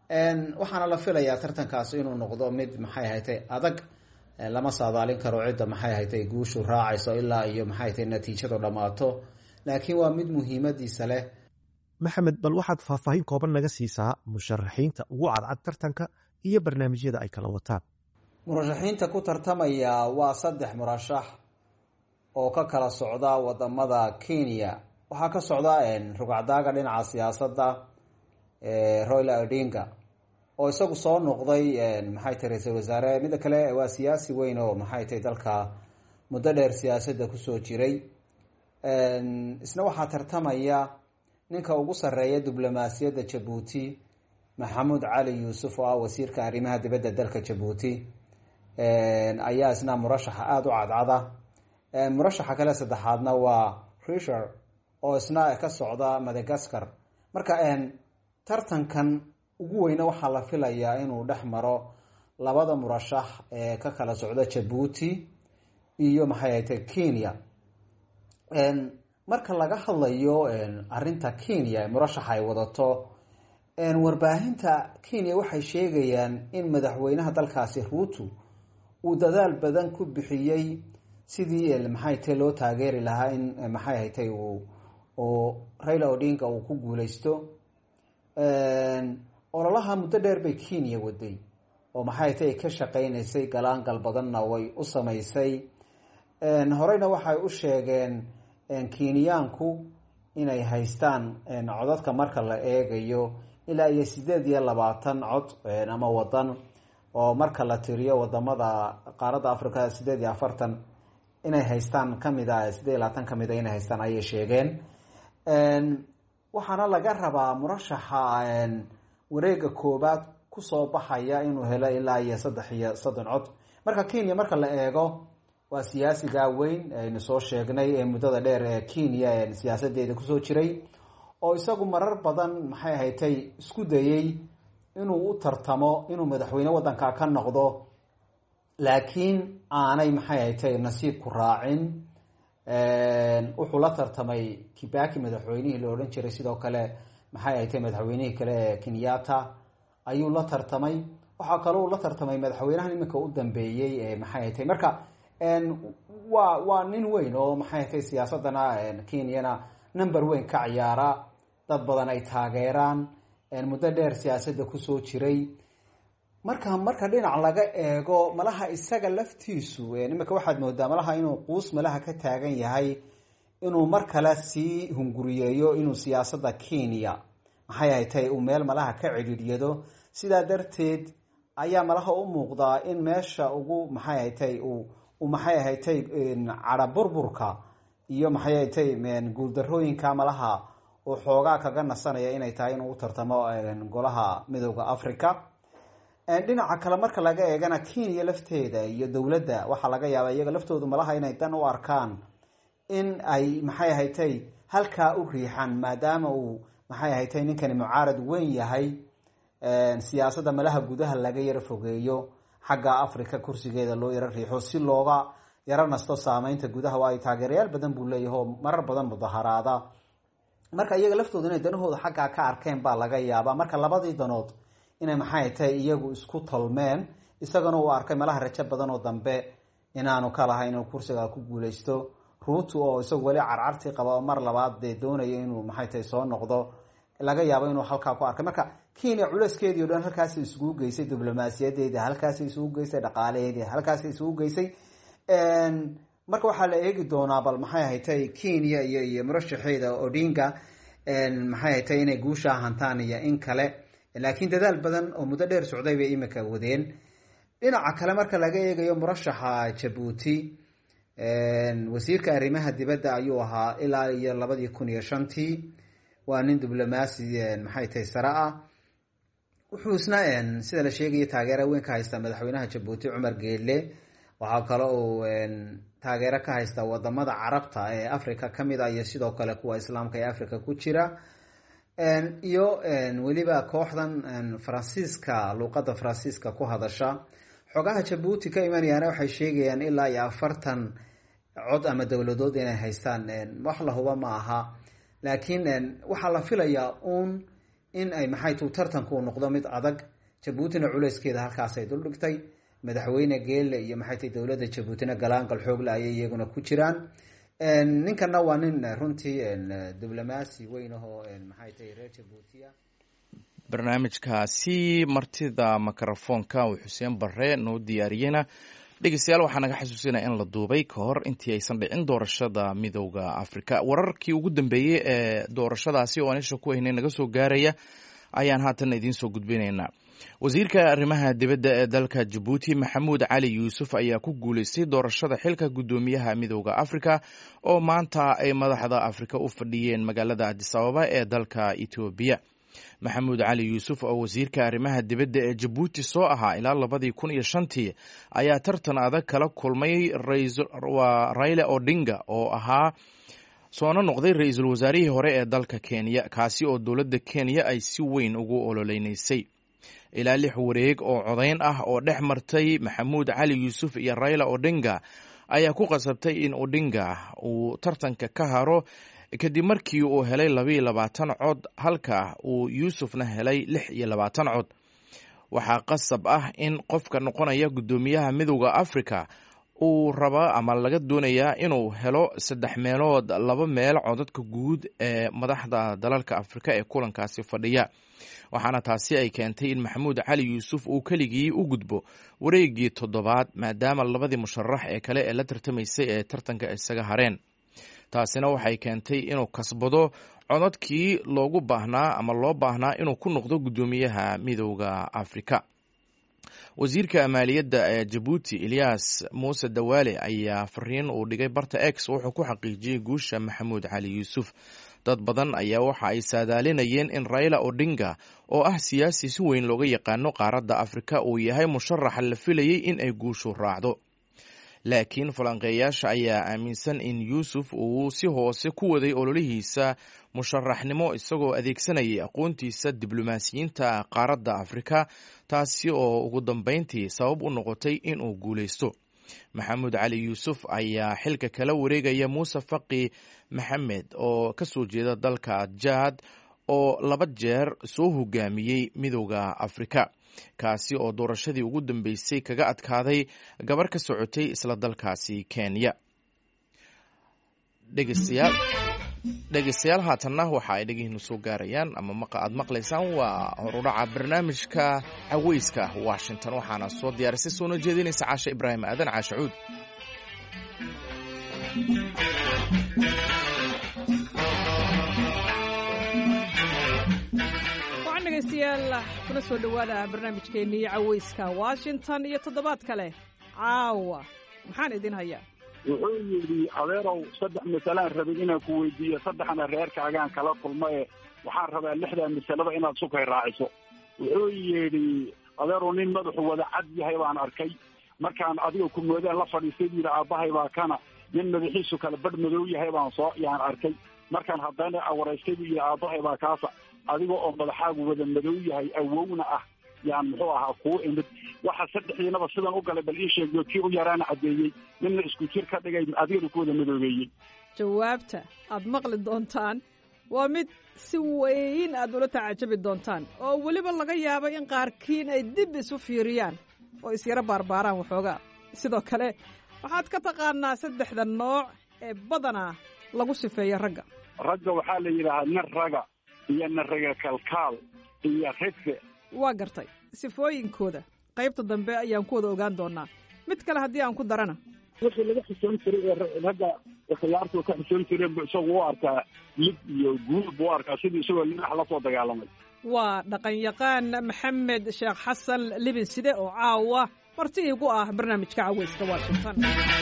Speaker 7: waxaana la filayaa tartankaasi inuu noqdo mid maxay ahatay adag, lama saadaalin karo cidda maxay ahatay guushu raacayso ilaa iyo maxay ahatay natiijadu dhammaato, laakiin waa mid muhiimadiisa leh.
Speaker 6: maxamed, bal waxaad faahfaahin kooban naga siisaa musharaxiinta ugu cadcad tartanka iyo barnaamijyada ay kala wataan.
Speaker 7: murashaxiinta ku tartamaya waa 3 murashax oo ka kala socda wadamada Kenya. waxaa ka socda rugcadaaga dhinaca siyaasadda Raila Odinga oo isagu soo noqday maxay tahay ra'iisul wasaare. mid kale waa siyaasi weyn oo maxay tahay dalka muddo dheer siyaasadda ku soo jiray. isna waxaa tartamaya ninka ugu sareeya diblomaasiyadda Djibouti, Maxamuud Cali Yuusuf oo ah wasiirka arrimaha dibadda dalka Djibouti, ayaa isna murashaxa aada u cadcada. murashaxa kale saddexaadna waa Richard oo isna ka socda Madagascar. marka tartankan ugu weyna waxaa la filayaa inuu dhex maro labada murashax ee ka kala socda Djibouti iyo maxay ahayd Kenya. marka laga hadlayo arinta Kenya murashaxa ay wadato, warbaahinta Kenya waxay sheegayaan in madaxweynaha dalkaasi Ruto uu dadaal badan ku bixiyay sidii maxay tahay loo taageeri lahaa in maxay ahayd oo Raila Odinga uu ku guuleysto. ololaha muddo dheer bay Kenya waday oo maxay tahay ka shaqeynaysay galaangal badanna way u samaysay. horeyna waxay u sheegeen Kenyaanku inay haystaan codadka marka la eegayo ilaa iyo 28 cod ama wadan oo marka la tiriyo wadamada qaaradda Afrika 48 inay haystaan kamida 28 kamida inay haystaan ayay sheegeen. waxaana laga rabaa murashaxa wareega koobaad ku soo baxaya inuu helo ilaa iyo 3 cod. marka Kenya marka la eego waa siyaasiga weyn aynu soo sheegnay ee muddada dheer ee Kenya siyaasadeeda ku soo jiray oo isagu marar badan maxay ahayd isku dayay inuu u tartamo inuu madaxweyne wadanka ka noqdo, laakiin aanay maxay ahayd nasiib ku raacin. wuxuu la tartamay Kibaki madaxweynihii la oran jiray, sidoo kale maxay ahayd madaxweynihii kale ee Kenyatta ayuu la tartamay. waxa kale uu la tartamay madaxweynaha iminka u dambeeyay ee maxay ahayd. marka waa nin weyn oo maxay ahayd siyaasadana Kenyana number weyn ka ciyaara, dad badan ay taageeraan, muddo dheer siyaasadda ku soo jiray. marka dhinac laga eego malaha isaga laftiisu iminka waxaad moodaa malaha inuu quus malaha ka taagan yahay inuu mar kale sii hunguriyeeyo inuu siyaasadda Kenya maxay ahayd uu meel malaha ka cidhiidhiyado. sidaa darteed ayaa malaha u muuqdaa in meesha ugu maxay ahayd uu maxay ahayd cara burburka iyo maxay ahayd guuldarooyinka malaha oo xoogaa kaga nasanaya inay tahay inuu u tartamo golaha midowga Afrika. dhinaca kale marka laga eegana Kenya lafteeda iyo dowladda waxa laga yaabaa iyaga laftoodu malaha inay dan u arkaan in ay maxay ahayd halka u riixan, maadaama uu maxay ahayd ninkani mucaarad weyn yahay. siyaasadda malaha gudaha laga yara fogeeyo, xagga Afrika kursigeeda loo yara riixo si looga yara nasto saameynta gudaha. waa ay taageerayaal badan buu leeyahay marar badan mudaharaada. marka iyaga laftoodu inay danahooda xagga ka arkeen baa laga yaabaa. marka labadii danood inay maxay tahay iyagu isku tolmeen, isagana uu arkay malaha rajo badan oo dambe inaanu ka lahayn inuu kursiga ku guuleysto. Ruto oo isagu wali carcartii qaba mar labaad doonayo inuu maxay tahay soo noqdo, laga yaabo inuu halkaa ku arkay. marka Kenya culeyskeedii oo dhan halkaas isugu geysay, diblomaasiyadeeda halkaas isugu geysay, dhaqaalaheedii halkaas isugu geysay. marka waxaa la eegi doonaa bal maxay ahayd Kenya iyo murashaxeeda Odinga maxay ahayd inay guusha hantaan iyo in kale, laakiin dadaal badan oo muddo dheer socday bay imika wadeen. dhinaca kale marka laga eegayo murashaxa Djibouti, wasiirka arrimaha dibadda ayuu ahaa ilaa iyo 2005. waa nin diblomaasi maxay tahay sare ah. wuxuu isna sida la sheegay taageero weyn ka haysta madaxweynaha Djibouti Umar Geele. waxaa kale oo taageero ka haysta wadamada Carabta ee Afrika kamid ah iyo sidoo kale kuwa Islaamka ee Afrika ku jira, iyo waliba kooxdan Faransiiska luqadda Faransiiska ku hadasha. xogaha Djibouti ka imanayana waxay sheegayaan ilaa iyo 40 cod ama dowladood inay haystaan. wax la huba ma aha, laakiin waxaa la filayaa in ay maxay tuu tartanku noqdo mid adag. Jabuutina culeyskeeda halkaasay duldhigtay. Madaxweyne Geelle iyo maxay tahay dowladda Jabuutina galaangal xoog leh ayay iyaguna ku jiraan. ninkana waa nin runtii diblomaasi weyn ahoo maxay tahay reer Jabuutiya.
Speaker 2: barnaamijkaasi martida mikrofoonka uu Xuseen Barre noo diyaariyena dhegeystayaal waxaa naga xasuusinaya in la duubay ka hor intii aysan dhicin doorashada midowda Afrika. wararkii ugu dambeeyay ee doorashadaasi oo anisha ku haynay naga soo gaaraya ayaan haatan idiin soo gudbinaynaa. wasiirka arrimaha dibadda ee dalka Djibouti Maxamuud Cali Yuusuf ayaa ku guuleystay doorashada xilka gudoomiyaha midowda Afrika oo maanta ay madaxda Afrika u fadhiyeen magaalada Addis Ababa ee dalka Ethiopia. Maxamuud Cali Yuusuf oo wasiirka arrimaha dibadda ee Djibouti soo ahaa ilaa 2005 ayaa tartan adag kala kulmay Raila Odinga oo ahaa soona noqday ra'iisul wasaarihii hore ee dalka Kenya, kaasi oo dowladda Kenya ay si weyn ugu ololeynaysay. ilaa 6 wareeg oo codayn ah oo dhex martay Maxamuud Cali Yuusuf iyo Raila Odinga ayaa ku qasabtay in Odinga uu tartanka ka haro kadib markii uu helay 22 cod halka uu Yuusufna helay 26 cod. waxaa qasab ah in qofka noqonaya gudoomiyaha midowda Afrika uu raba ama laga doonayaa inuu helo 3 meelood 2 meel codadka guud ee madaxda dalalka Afrika ee kulankaasi fadhiya. waxaana taasi ay keentay in Maxamuud Cali Yuusuf uu keligii u gudbo wareegii 7aad maadaama labadii musharax ee kale ee la tartamaysay ee tartanka isaga hareen. taasina waxay keentay inuu kasbado codadkii loogu baahnaa ama loo baahnaa inuu ku noqdo gudoomiyaha midowda Afrika. wasiirka maaliyadda ee Djibouti Ilyas Muuse Dawaale ayaa fariin uu dhigay barta X wuxuu ku xaqiijiyay guusha Maxamuud Cali Yuusuf. dad badan ayaa waxa ay saadaalinayeen in Raila Odinga oo ah siyaasi si weyn looga yaqaano qaaradda Afrika uu yahay musharax la filayay in ay guushu raacdo. laakiin falanqeeyaasha ayaa aaminsan in Yuusuf uu si hoose ku waday ololihiisa musharaxnimo isagoo adeegsanayay aqoontiisa diblomaasiyiinta qaaradda Afrika, taasi oo ugu dambeyntii sabab u noqotay in uu guuleysto. Maxamuud Cali Yuusuf ayaa xilka kala wareegaya Muuse Faqi Maxamed oo ka soo jeeda dalka Jaad oo 2 jeer soo hogaamiyey midowda Afrika, kaasi oo doorashadii ugu dambeysay kaga adkaaday gabar ka socotay isla dalkaasi Kenya. dhegeystayaal haatanna waxa ay dhagihiinu soo gaarayaan ama aad maqlaysaan waa horudhaca barnaamijka caweyska Washington. waxaana soo diyaarisay soona jeedinaysa Caasha Ibraahim Aadan Caasha Cuud.
Speaker 8: dhegeystayaal kuna soo dhawaada barnaamijkeennii caweyska Washington iyo toddobaad kale. caawa maxaan idin hayaa?
Speaker 9: wuxuu yidhi adeerow 3 masalaan rabay inaan ku weydiiyo 3na reerkaagaan kala kulmaye waxaan rabaa 6da masalada inaad sukay raaciso. wuxuu yidhi adeerow nin madaxu wada cad yahay baan arkay markaan adiga ku moodaan la fadhiistay yidhi aabbahay baa kana nin madaxiisu kala badh madow yahay baan yaan arkay markaan haddana awaraystay yidhi aabbahay baa kaasa adiga oo madaxaagu wada madow yahay awowna ah yaan muxuu ahaa kuu imid waxa 3diinaba sidan u galay bal ii sheegyo kii u yaraana cadeeyey ninna isku jir ka dhigay adigana ku wada madoobeeyey.
Speaker 8: jawaabta aad maqli doontaan waa mid si weyn aad ula tacajabi doontaan oo weliba laga yaabo in qaarkiin ay dib isu fiiriyaan oo isyara baarbaaraan waxoogaa. sidoo kale waxaad ka taqaanaa 3da nooc ee badanaa lagu sifeeyo ragga.
Speaker 9: waxaa la yidhaahaa nin raga iyo nin raga kalkaal iyo ragga.
Speaker 8: waa gartay sifooyinkooda qaybta dambe ayaan ku wada ogaan doonaa. mid kale haddii aan ku darana
Speaker 9: wixii laga xusoon jiray ee ragga khiyaartu ka xusoon jiray isagu u arkaa lid iyo guul buu arkaa sidii isagoo linax la soo dagaalamay.
Speaker 8: waa dhaqan-yaqaan Maxamed Sheekh Xasan Libinside oo caawa marti igu ah barnaamijka caweyska Washington.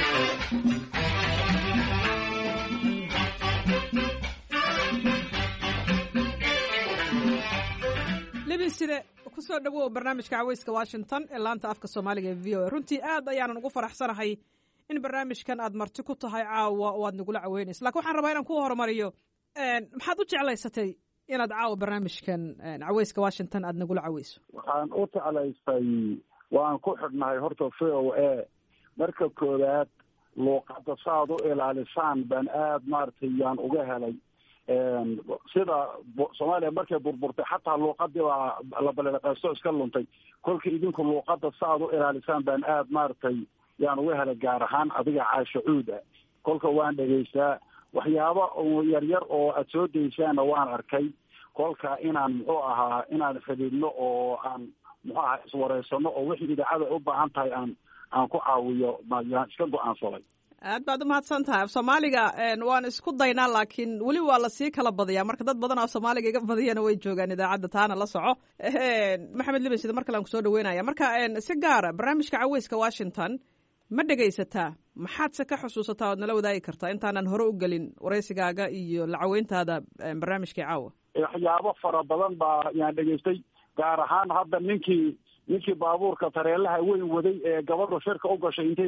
Speaker 8: Libinside kusoo dhawow barnaamijka caweyska Washington ee laanta afka Soomaaliga ee VOA. runtii aad ayaan ugu faraxsanahay in barnaamijkan aad marti ku tahay caawa oo aad nagula caweynayso. laakiin waxaan rabaa inaan ku horumariyo maxaad u jeclaysatay inaad caawa barnaamijkan caweyska Washington aad nagula caweyso?
Speaker 9: waxaan u jeclaystay waan ku xidhnahay horta VOA marka koowaad luuqadda saad u ilaalisaan baan aad maaragtay yaan uga helay sida soomaaliya markay burburtay xataa luuqadii baa la baleeqaysto iska luntay. kolka idinku luuqada saaad u ilaalisaan baan aad maaragtay yaan uga helay, gaar ahaan adiga caasho cuuda. kolka waan dhegaystaa waxyaaba yaryar oo aada soo daysaana waan arkay. kolka inaan muxuu ahaa inaan xidhiidno oo aan muxuu ahaa iswareysano oo wixii idaacada u baahan tahay aan ku caawiyo yaan iska go-aansaday.
Speaker 8: aad baad umahadsan tahay. af soomaaliga waan isku daynaa, laakiin weli waa lasii kala badiyaa, marka dad badan oo soomaaliga iga badiyana way joogaan idaacadda, taana la soco. maxamed liban sida mar kale aan kusoo dhaweynaya. marka si gaara barnaamijka caweyska Washington ma dhegaysataa? maxaadse ka xusuusataa ood nala wadaagi kartaa intaanan hore u gelin waraysigaaga iyo lacaweyntaada barnaamijkii caawa?
Speaker 9: waxyaabo fara badan baa yaan dhegaystay, gaar ahaan hadda ninkii baabuurka tareelaha weyn waday ee gabadha shirka u gashay intay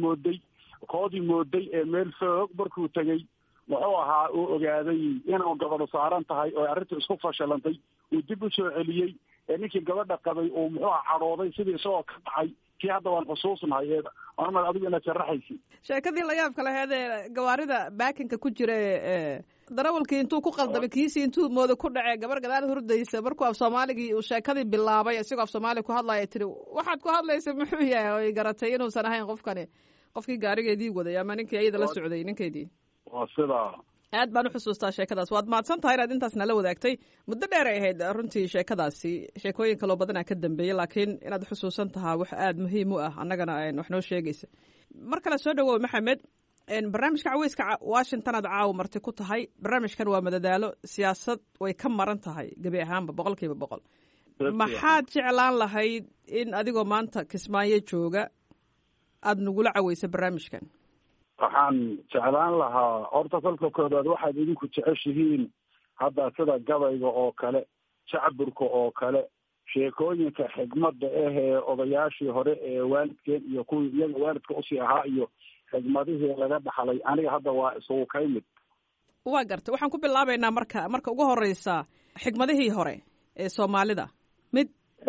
Speaker 9: koodii mooday ee meel foog markuu tegey muxuu ahaa uu ogaaday inuu gabadho saaran tahay oo arrintu isku fashilantay, uu dib u soo celiyey. ee ninkii gabadha qabay uu muxuu aha cadhooday sidii isagoo ka dhacay. kii hadda waan xusuusnahay ormad adigu inaad sharaxaysi
Speaker 8: sheekadii la yaabka laheed ee gawaarida baakinka ku jira darawalkii intuu ku qaldamay kiisii intuu mooda ku dhacee gabar gadaal hurdaysa markuu af soomaaligii uu sheekadii bilaabay isagoo af soomaaliga ku hadlaya tiri waxaad ku hadlaysa muxuu yahay, oo ay garatay inuusan ahayn qofkii gaarigeedii waday ama ninkii ayada la socday ninkeedii.
Speaker 9: waa sidaa.
Speaker 8: aad baan u xusuustaa sheekadaas. waad mahadsan tahay inaad intaas nala wadaagtay. muddo dheer ay ahayd runtii sheekadaasi, sheekooyin kaloo badanaa ka dambeeyey, laakiin inaad xusuusan tahaa wax aada muhiim u ah, annagana wax noo sheegaysa. mar kale soo dhawow maxamed. barnaamijka caweyska Washington aad caawa marti ku tahay. barnaamijkan waa madadaalo, siyaasad way ka maran tahay gebi ahaanba 100%. maxaad jeclaan lahayd in adigoo maanta Kismaayo jooga aada nagula caweysa barnaamijkan?
Speaker 9: waxaan jeclaan lahaa horta kolka koobaad waxaad idinku jeceshihiin hadda sida gabayga oo kale, shacburka oo kale, sheekooyinka xigmadda ee odayaashii hore ee waalidkeen iyo kuwii iyaga waalidka usii ahaa iyo xigmadihii laga dhaxlay. aniga hadda waa isugu ka yimid.
Speaker 8: waa gartay. waxaan ku bilaabaynaa marka ugu horeysa xigmadihii hore ee soomaalida, mid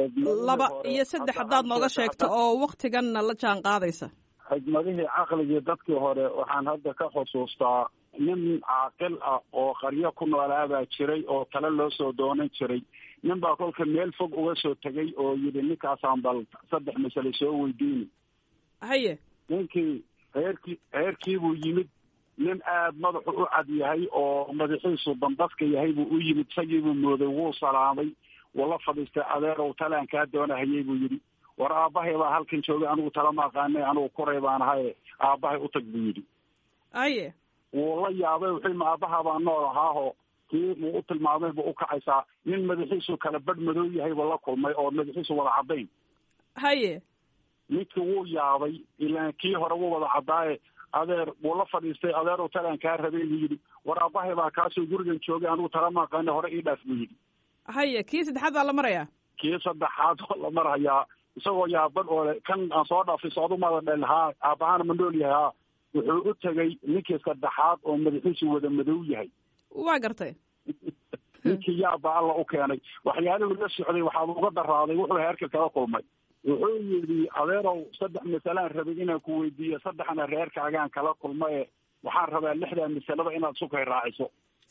Speaker 8: 2 iyo 3 haddaad nooga sheegto oo waktiganna la jaan qaadaysa.
Speaker 9: xigmadihii caqligii dadkii hore waxaan hadda ka xusuustaa nin caaqil ah oo qaryo ku noolaabaa jiray oo tale loo soo doonan jiray. nin baa kolka meel fog uga soo tegey oo yidhi ninkaasaan bal 3 masale soo weydiini.
Speaker 8: haye
Speaker 9: ninkii reerkiibuu yimid. nin aada madaxu u cad yahay oo madaxiisu bandafka yahay buu u yimid. isagiibuu mooday, wuu salaamay, wuu la fadhiistay. adeerow talaan kaa doonahayey buu yidhi. war aabbahay baa halkan joogay, anigu talama aqaanay, anigu kuray baan ahaye aabbahay u tag buu yidhi.
Speaker 8: aye
Speaker 9: wuu la yaabay, wuxuu yimi aabbaha baa nool ahaaho kii uu u tilmaamay buu u kacaysaa. nin madaxiisu kala badh madow yahay buu la kulmay oo madaxiisu wada caddayn.
Speaker 8: haye
Speaker 9: ninkii wuu yaabay, ilaan kii hore wuu wada caddaaye adeer wuu la fadhiistay. adeerow talaan kaa rabay buu yidhi. war aabbahay baa kaasoo gurigan joogay, anigu talama aqaanay, hore ii dhaaf buu yidhi.
Speaker 8: haye kii 3aad baa la marayaa?
Speaker 9: kii 3aad oo la marayaa isagoo yaaban oo le kan aan soo dhaafay socdo mada dhel haa aabbahaana ma nool yahay haa. wuxuu u tegey ninkii 3aad oo madaxiisu wada madow yahay.
Speaker 8: waa gartay.
Speaker 9: ninkii yaabba alla u keenay. waxyaalihuu la socday waxaaba uga daraaday wuxuu heerka kala kulmay. wuxuu yidhi adeerow 3 masalaan rabay inaan ku weydiiyo, 3na reerkaagaan kala kulmaye waxaan rabaa 6daa masalaba inaad sukay raaciso.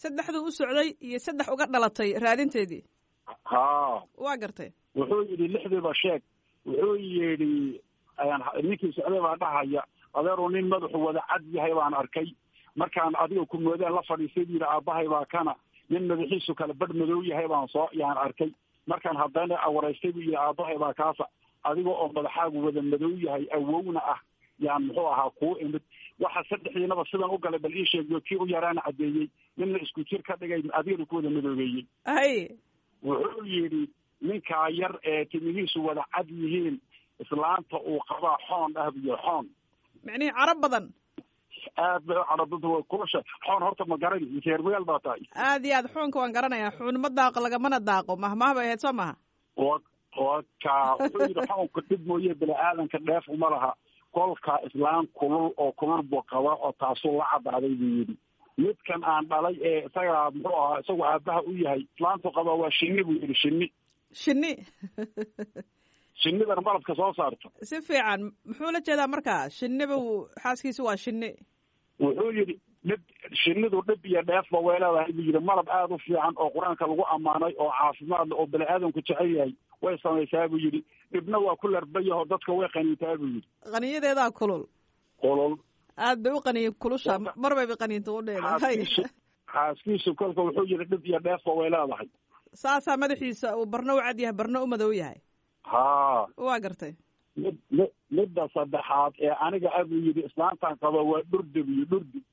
Speaker 8: 3 u socday iyo 3 uga dhalatay raadinteedii?
Speaker 9: haa.
Speaker 8: waa gartay.
Speaker 9: wuxuu yidhi 6diiba sheeg. wuxuu yidhi ninkii socday baa dhahaya adeerow nin madaxu wada cad yahay baan arkay. markaan adiga ku moodaan la fadhiistay buu yidhi aabbahay baa kana. nin madaxiisu kala badh madow yahay yaan arkay. markaan haddana awaraystay buu yidhi aabbahay baa kaasa. adiga oo madaxaagu wada madow yahay awowna ah yaan muxuu ahaa kuu imid. waxa 3diinaba sidan u galay bal ii sheegiyo kii u yaraana caddeeyey. ninna isku jir ka dhigay adigana ku wada madoobeeyey.
Speaker 8: haye
Speaker 9: wuxuu yidhi ninkaa yar ee timihiisu wada cad yihiin islaanta uu qabaa xoon ah biyo xoon.
Speaker 8: macnihii carab badan?
Speaker 9: aad bay u carabadu kulasha xoon horta ma garan reermeel baa tahay.
Speaker 8: aad iyo aad xoonka waan garanayaa. xoon ma daaqo lagamana daaqo, mahmaah bay ahayd soo maha?
Speaker 9: kaa wuxuu yidhi xoonka dhib mooye bini-aadanka dheef uma laha. kolka islaan kulul oo kulul buu qaba oo taasuu la cadaaday buu yidhi. midkan aan dhalay ee isagaa muxuu ahaa isagu aabbaha u yahay islaantu qabaa waa shinni buu yidhi. shinni shinnidan malabka soo saarto.
Speaker 8: si fiican. muxuu la jeedaa markaa? shinniba xaaskiisu waa shinni.
Speaker 9: wuxuu yidhi dhib shinidu dhib iyo dheefba way leedahay buu yidhi malab aada u fiican oo qur-aanka lagu ammaanay oo caafimaadle oo bani aadamku jecel yahay way samaysaa buu yidhi dhibna waa ku larbayahoo dadka way qaniintaa buu yidhi
Speaker 8: qaniyadeedaa kulul aad bay u qaniyin kulusha mar bayba qaniinta u dheedahay
Speaker 9: xaaskiisu kolka wuxuu yidhi dhib iyo dheefba way leedahay
Speaker 8: saasaa madaxiisa uu barna u cad yahay barna u madow yahay
Speaker 9: haa
Speaker 8: waa gartay
Speaker 9: midda saddexaad ee aniga abuu yidhi islaantan qaba waa dhurdi buyi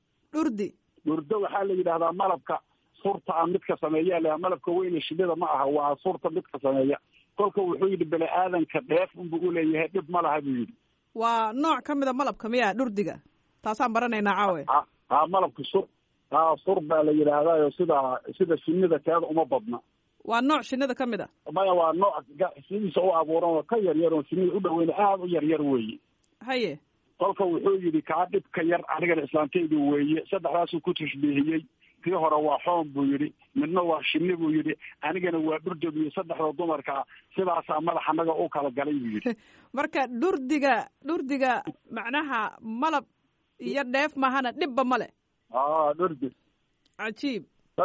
Speaker 9: dhurdo waxaa la yidhahdaa malabka surta a midka sameeya la malabka weyne shidada ma aha waa surta midka sameeya kolka wuxuu yidhi bani aadanka dheef unbuu uleeyahay dhib ma laha buu yidhi
Speaker 8: waa nooc ka mida malabka miya dhurdiga taasaan baranaynaa caawe
Speaker 9: malabka sur baa la yidhaahdayo sida shinida keeda uma badna
Speaker 8: waa nooc shinida ka mid a
Speaker 9: maya waa nooc sidiisa u abuuran oo ka yaryar oo shinida u dhaweyna aada u yaryar weeye
Speaker 8: haye
Speaker 9: kolka wuxuu yidhi kaa dhibka yar anigana islaantaydu weeye saddexdaasuu ku tashbiihiyey kii hore waa xoon buu yidhi midna waa shini buu yidhi anigana waa dhurda buu yidhi saddexda dumarka sidaasaa madaxa naga u kala galay buu yidhi
Speaker 8: marka dhurdiga macnaha malab iyo dheef mahana dhibba male
Speaker 9: dhurdi
Speaker 8: cajiib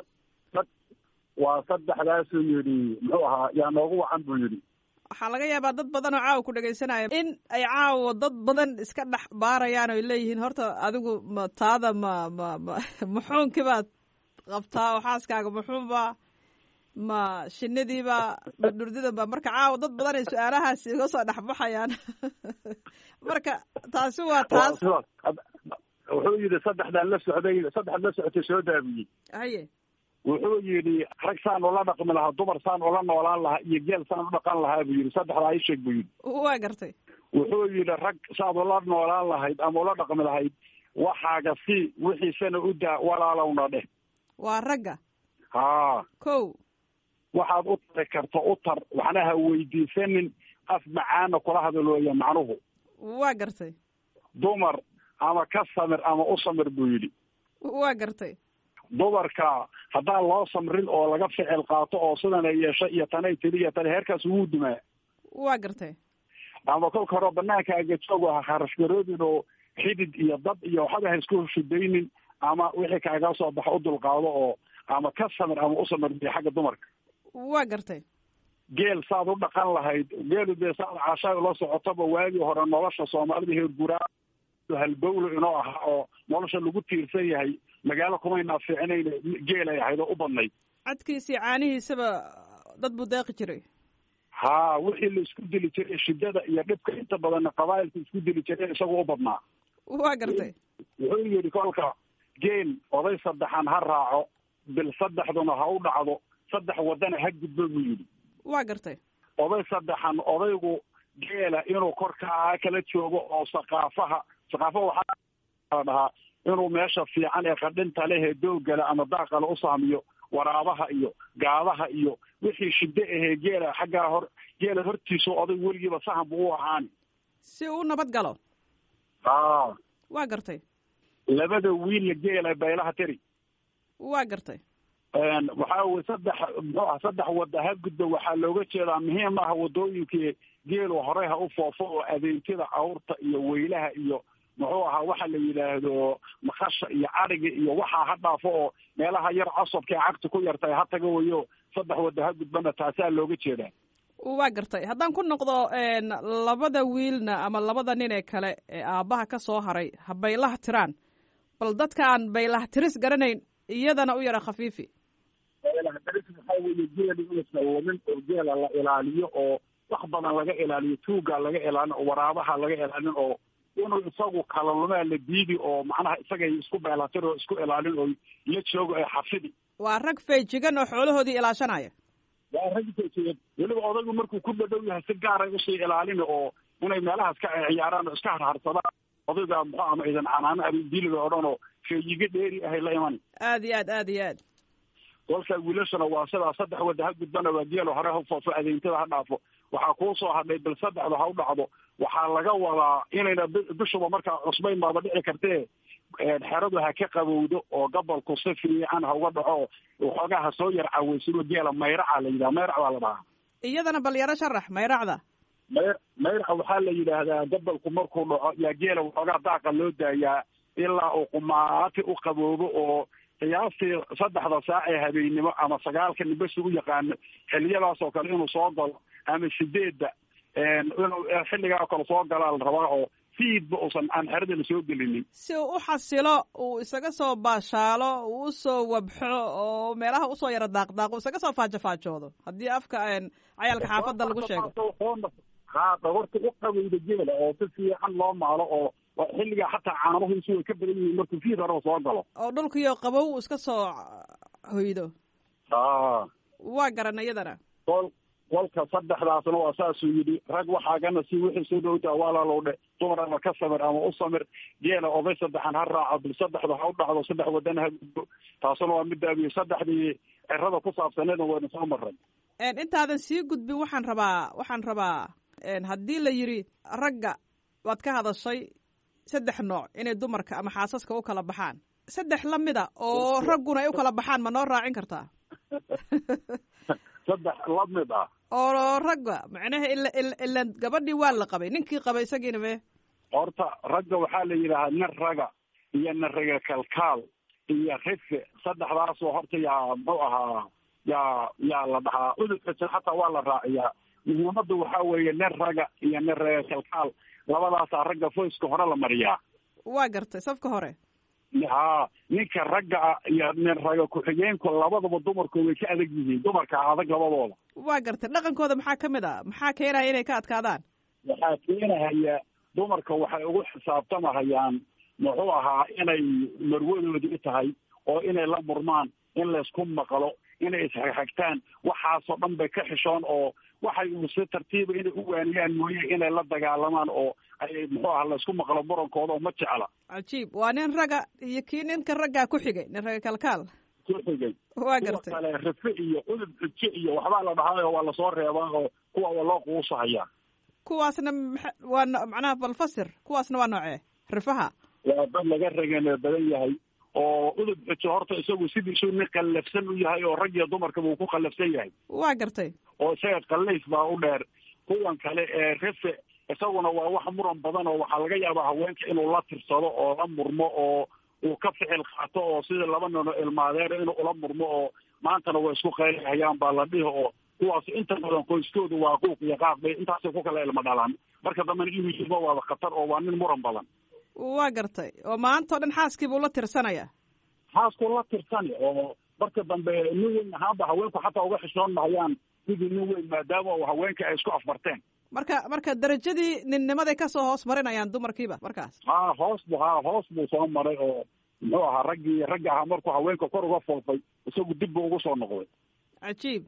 Speaker 9: waa saddexdaasuu yidhi muxuu ahaa yaa noogu wacan buu yidhi
Speaker 8: waxaa laga yaabaa dad badan oo caawa ku dhegaysanaya in ay caawa dad badan iska dhex baarayaan oy leeyihiin horta adigu ma taada maxuunkii baad qabtaa oo xaaskaaga muxuunba ma shinidiiba ma dhurdidanba marka caawa dad badan ay su-aalahaasi iga soo dhexbaxayaan marka taasi waa taas
Speaker 9: wuxuu yidhi saddexdaan la socotay soo daabiyey
Speaker 8: haye
Speaker 9: wuxuu yidhi rag saan ula dhaqmi lahaa dumar saan ula noolaan lahaa iyo geel saan u dhaqan lahaa buu yidhi saddexdaa isheeg buu yidhi
Speaker 8: waa gartay
Speaker 9: wuxuu yidhi rag saad ula noolaan lahayd ama ula dhaqmi lahayd waxaaga si wixiisana u daa walaalowna dheh
Speaker 8: waa ragga
Speaker 9: haa
Speaker 8: kow
Speaker 9: waxaad u tari karto u tar waxna ha weydiisanin af macaana kula hadalooya macnuhu
Speaker 8: waa gartay
Speaker 9: dumar ama ka samir ama u samir buu yidhi
Speaker 8: waa gartay
Speaker 9: dumarka haddaan loo samrin oo laga ficil qaato oo sidan ay yeesho iyo tanay tiri iyo tani heerkaas wuu dumaa
Speaker 8: waa gartay
Speaker 9: ama kolka hore banaanka agajoog ha kharashgaroodin oo xidid iyo dad iyo waxba ha isku shidaynin ama wixii kaaga soo baxa u dulqaado oo ama ka samir ama u samir biyo xagga dumarka
Speaker 8: waa gartay
Speaker 9: geel saad u dhaqan lahayd geelu dee saad cashaa ula socotaba waagii hore nolosha soomaalida heer guraa halbowlo inoo ahaa oo nolosha lagu tiirsan yahay magaalo kumaynaa fiicinayn geelay ahayd oo u badnayd
Speaker 8: cadkiisii caanihiisaba dad buu deeqi jiray
Speaker 9: haa wixii la isku dili jiray shidada iyo dhibka inta badanna qabaa'ilka isku dili jireen isagoo u badnaa
Speaker 8: waa gartay
Speaker 9: wuxuu yidhi kolka geel oday saddexan ha raaco bil saddexduna ha u dhacdo saddex wadana ha gudbo buu yidhi
Speaker 8: waa gartay
Speaker 9: oday saddexan odaygu geela inuu korkaa kala joogo oo saqaafa waxaa la dhahaa inuu meesha fiican ee qadhinta leh ee doogala ama daaqala u saamiyo waraabaha iyo gaadaha iyo wixii shiddo ahee geela hortiisu oday weligiiba sahan buu u ahaani
Speaker 8: si uu nabad galo waa gartay
Speaker 9: labada wiilla geela baylaha tiri
Speaker 8: waa gartay
Speaker 9: waxaa weye saddex wada ha gudba waxaa looga jeedaa muhiim ah wadooyinkii geelu horey ha u foofo oo adeentida awrta iyo weylaha iyo muxuu ahaa waxa la yidhaahdo makasha iyo cadhiga iyo waxaa ha dhaafo oo meelaha yar cosabka ee cagta ku yartahay ha taga wayo saddex wada ha gudbana taasaa looga jeedaa
Speaker 8: waa gartay haddaan ku noqdo labada wiilna ama labada nin ee kale ee aabbaha ka soo haray ha baylaha tiraan bal dadka aan baylaha tiris garanayn iyadana u yara khafiifi
Speaker 9: baylaha tiris waxaa weeye geela inuusan wamin oo geela la ilaaliyo oo wax badan laga ilaaliyo tuugaa laga ilaalin oo waraabaha laga ilaalin oo inuu isagu kala lumaa la diidi oo macnaha isagay isku beelatir oo isku ilaalin oo la joogo ee xafidi
Speaker 8: waa rag feejigan oo xoolahoodii ilaashanaya
Speaker 9: waa rag feejigan weliba odaygu markuu ku dhadhow yahay si gaaray usii ilaalin oo inay meelahaas ka ciyaaraan oo iska harharsadaan odayga muxuu ama idan canaano abindiliga oo dhan oo feeyiga dheeri ahay la iman
Speaker 8: aad iyo aad
Speaker 9: kolkaa wiilashana waa sidaa saddex wada ha gudbana waa geelo hore ha foofo adeyntada ha dhaafo waxaa kuu soo hadhay bil saddexda ha u dhacdo waxaa laga wadaa inayna bishuba markaa cusbayn baaba dhici kartee xeradu ha ka qabowdo oo gobolku si fiican ha uga dhaco waxoogaa ha soo yar caweysino geela mayraca la yidhaha mayrac baa la dhahaa
Speaker 8: iyadana bal yaro sharax mayracda
Speaker 9: mayraca waxaa la yidhaahdaa gobolku markuu dhaco yaa geela waxoogaa daaqa loo daayaa ilaa uu qumaati u qaboobo oo qiyaastii 3 saac ee habeennimo ama 9 nibas u yaqaano xilliyadaas oo kale inuu soo galo ama 8 inuu xilligaa kale soo galaa la rabaa oo fiidba uusan aan xerada la soo gelinin
Speaker 8: si uu u xasilo uu isaga soo baashaalo uu u soo wabxo oo meelaha usoo yara daaqdaaqo isaga soo faajofaajoodo haddii afka cayaalka xaafadda lagu sheego
Speaker 9: dhogorta u qabeyda geela oo si fiican loo maalo oo xilligaa xataa caanuhuisu way ka badan yihiin markuu fiid hore soo galo
Speaker 8: oo dhulkiyo qabow uu iska soo hoydo waa garan iyadana
Speaker 9: kolka 3daasna waa saasuu yidhi rag waxaagana si wixii soo dhowtaa waalaalowdhe dumar ama ka samir ama u samir geela oday 3 ha raaco bil 3 ha u dhacdo 3 wadana ha gudbo taasuna waa midaabiyo 3dii cirada ku saabsaneedna wayna soo maray
Speaker 8: intaadan sii gudbin waxaan rabaa haddii la yidhi ragga waad ka hadashay 3 nooc inay dumarka ama xaasaska u kala baxaan 3 lamida oo ragguna ay u kala baxaan ma noo raacin kartaa
Speaker 9: 3 lamid ah
Speaker 8: oo ragga macnaha ila gabadhii waa la qabay ninkii qabay isagiina me
Speaker 9: horta ragga waxaa la yidhaahaa nin raga iyo nin raga kalkaal iyo rife 3daasoo horta yaa muxuu ahaa yaa la dhahaa udubxisa xataa waa la raaciyaa muhiimada waxaa weeye nin raga iyo nin raga kalkaal labadaasaa ragga foyska hore la mariyaa
Speaker 8: waa gartay safka hore
Speaker 9: ninka ragga ah iyo nin raga ku-xigeenku labadaba dumarku way ka adag yihiin dumarka adag labadooda
Speaker 8: waa gartay dhaqankooda maxaa kamid a maxaa keenaya inay ka adkaadaan
Speaker 9: waxaa keenahaya dumarka waxay ugu xisaabtamahayaan muxuu ahaa inay marwadoodii tahay oo inay la murmaan in laysku maqlo inay isxagxagtaan waxaasoo dhan bay ka xishoon oo waxay si tartiiba inay u waaniyaan mooye inay la dagaalamaan oo ay muxuu aha laysku maqlo murankooda oo ma jecla
Speaker 8: cajiib waa nin raga iyo kii ninka raggaa ku xigay nin raga kalkaal
Speaker 9: ku xigay
Speaker 8: waa gartay
Speaker 9: kale rife iyo udub xujo iyo waxbaa la dhahaa oo waa lasoo reebaa oo kuwa waa loo quusahayaa
Speaker 8: kuwaasna waa macnaha balfasir kuwaasna waa noocee rifaha
Speaker 9: waa dad laga ragana badan yahay oo udub xujo horta isagu sidiisuu nin qallafsan u yahay oo rag iyo dumarkaba uu ku qallafsan yahay
Speaker 8: waa gartay
Speaker 9: oo isaga qallays baa u dheer kuwan kale ee rife isaguna waa wax muran badan oo waxaa laga yaabaa haweenka inuu la tirsado oo la murmo oo uu ka ficil qaato oo sida 2 nino ilmaadeer inuu ula murmo oo maantana way isku qaylahayaan baa la dhihi oo kuwaas inta badan qoyskoodu waa quuq iyo qaaq bay intaasay ku kala ilma dhalaan marka dambena inuu yimo waaba khatar oo waa nin muran badan
Speaker 8: waa gartay oo maanta o dhan xaaskiibuu la tirsanaya
Speaker 9: xaaskuu la tirsani oo marka dambe nin weyn ahaanba haweenku xataa uga xishoon mahayaan sidii nin weyn maadaama haweenka ay isku afbarteen
Speaker 8: marka darajadii ninnimaday kasoo hoos marinayaan dumarkiiba markaas
Speaker 9: hoos buu soo maray oo muxuu ahaa raggi ahaa markuu haweenka kor uga foofay isagu dib buu ugu soo noqday
Speaker 8: cajiib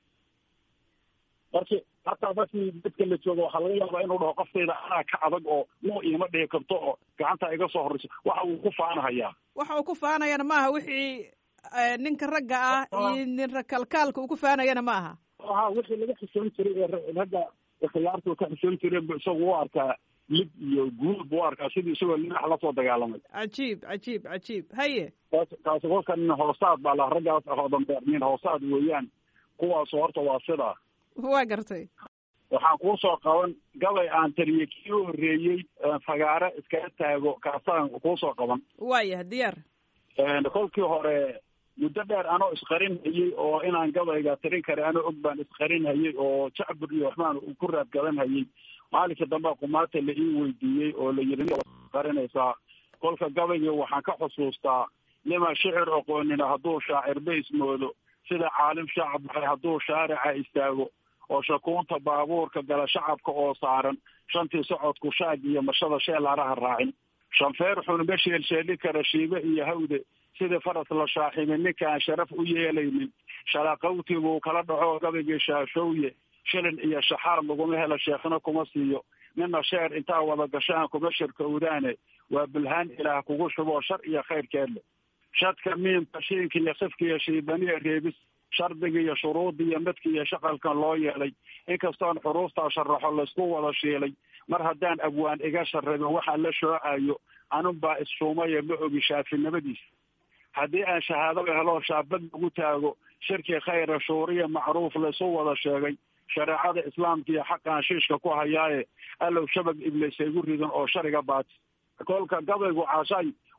Speaker 9: marki hataa markii dadka la joogo waxaa laga yaabaa inuu dhaho qoftayda anaa ka adag oo noo iima dhihi karto oo gacanta iga soo horreyso waxa uu ku faanahayaa
Speaker 8: waxa uu ku faanayana maaha wixii ninka ragga ah iyo nin kalkaalka uu ku faanayana ma aha
Speaker 9: wixii laga xishoon jiray ee ragga khiyaartu ka xishoon jireen isagu u arkaa lib iyo guul buu arkaa sidii isagoo linax lasoo dagaalamay
Speaker 8: cajiib haye
Speaker 9: kaasi kolka nin hoosaad baa la raggaas ahoo dambe nin hoosaad weeyaan kuwaasu horta waa sidaa
Speaker 8: waa gartay
Speaker 9: waxaan kuu soo qaban gabay aan tariye kii u horreeyey fagaare iskaga taago kaasaan kuu soo qaban
Speaker 8: waayah diyaar
Speaker 9: kolkii hore muddo dheer anoo isqarinhayey oo inaan gabayga tirin kara anoo og baan isqarinhayey oo jacbur iyo waxbaan ku raadgadanhayey maalinka dambe qumaata la ii weydiiyey oo la yidhi qarinaysaa kolka gabaygii waxaan ka xusuustaa nima shicir aqoonina hadduu shaacirba ismoodo sida caalim shacab baxay hadduu shaarica istaago oo shakuunta baabuurka gala shacabka oo saaran shantii socodku shaag iyo mashada sheelaaraha raacin shanfeer xunuma sheelsheeli kara shiibe iyo hawde sidii faras la shaaxibin ninkaan sharaf u yeelaynin shalaaqawtiguu kala dhaco gabaygii shaashowye shilin iyo shaxaad laguma helo sheekhna kuma siiyo nina sheer intaa wada gashaan kuma shirkowdaane waa bulhaan ilaah kugu shuboo shar iyo khayrkeedle shadka miimka shiinka iyo sifka iyo shiibaniya reebis shardiga iyo shuruudda iyo madka iyo shaqalkan loo yeelay inkastoon xuruuftaa sharaxo laysku wada shiilay mar haddaan abwaan iga sharrabin waxaa la shoocayo anunbaa isshuumaya ma ogi shaafinimadiisa haddii aan shahaado helo shaabad lagu taago shirki khayra shuuriya macruuf laysu wada sheegay shareecada islaamka iyo xaqaan shiishka ku hayaaye allow shabag ibliis igu ridan oo shariga baati kolka gabaygu caashay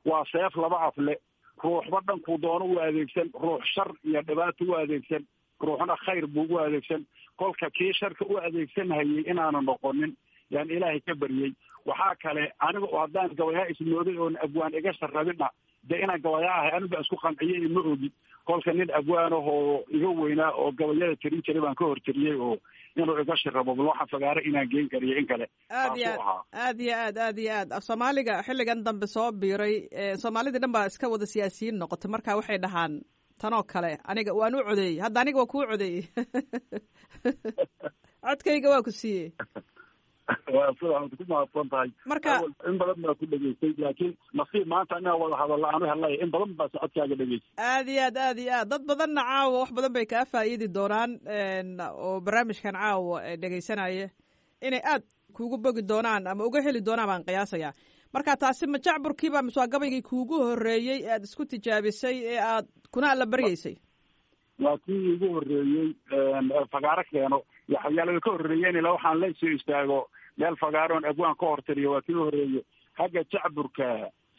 Speaker 9: waa seef laba afle ruuxba dhankuu doono u adeegsan, ruux shar iyo dhibaato u adeegsan, ruuxna khayr buu u adeegsan. kolka kii sharka u adeegsanhayay inaanu noqonin yaan ilaahay ka baryey. waxaa kale aniga oo haddaan gabayaa ismooday oon abwaan iga sharrabina dee inaan gabayaa ahay aniga isku qanciyey ma ogi. kolka nin abwaanahoo iga weynaa oo gabayada tirin jiray baan ka hortiriyey oo inuu iga sharrabo bal waxaan fagaaro inaan geen kariyo in kale.
Speaker 8: aad iyo aad af soomaaliga xilligan dambe soo biiray soomaalidii dhan baa iska wada siyaasiyiin noqotay, marka waxay dhahaan tanoo kale aniga waan u codeeyey, hadda aniga waa kuu codeeyey codkayga waa ku siiyey.
Speaker 9: waa sidaad ku mahadsan tahay.
Speaker 8: marka
Speaker 9: in badan baa ku dhegaystay, laakiin nasiib maanta inaa wada hadalla aanu helay in badan baa socodkaaga dhegaystay.
Speaker 8: aad iyo aad dad badanna caawa wax badan bay kaa faa'iidi doonaan oo barnaamijkan caawa dhegaysanaya inay aad kuugu bogi doonaan ama uga heli doonaan baan qiyaasayaa. marka taasi ma jacburkiiba mise waa gabaygii kuugu horreeyey ee aad isku tijaabisay ee aad kuna alla baryaysay?
Speaker 9: waa kii igu horreeyey fagaaro keeno waxyaalada ka horreeyeen ilaa waxaan la soo istaago meel fagaaroon abwaan ka hortariyo waa kii horreeye. xagga jacburka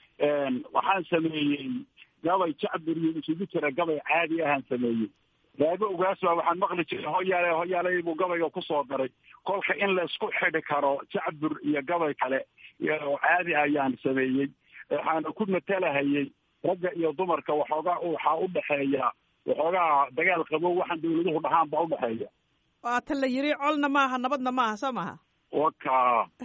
Speaker 9: waxaan sameeyey gabay jacbur iyo isugu jira gabay caadi ahaan sameeyey. raago ogaas baa waxaan maqli jiray hoyaalay buu gabayga kusoo daray. kolka in la isku xidhi karo jacbur iyo gabay kale oo caadi ayaan sameeyey. waxaana ku matalahayey ragga iyo dumarka waxoogaa waxaa u dhexeeya waxoogaa dagaal qabo waxaan dawladuhu dhahaan baa udhexeeya.
Speaker 8: waa tan la yiri colna maaha nabadna maaha soo maha.
Speaker 9: waka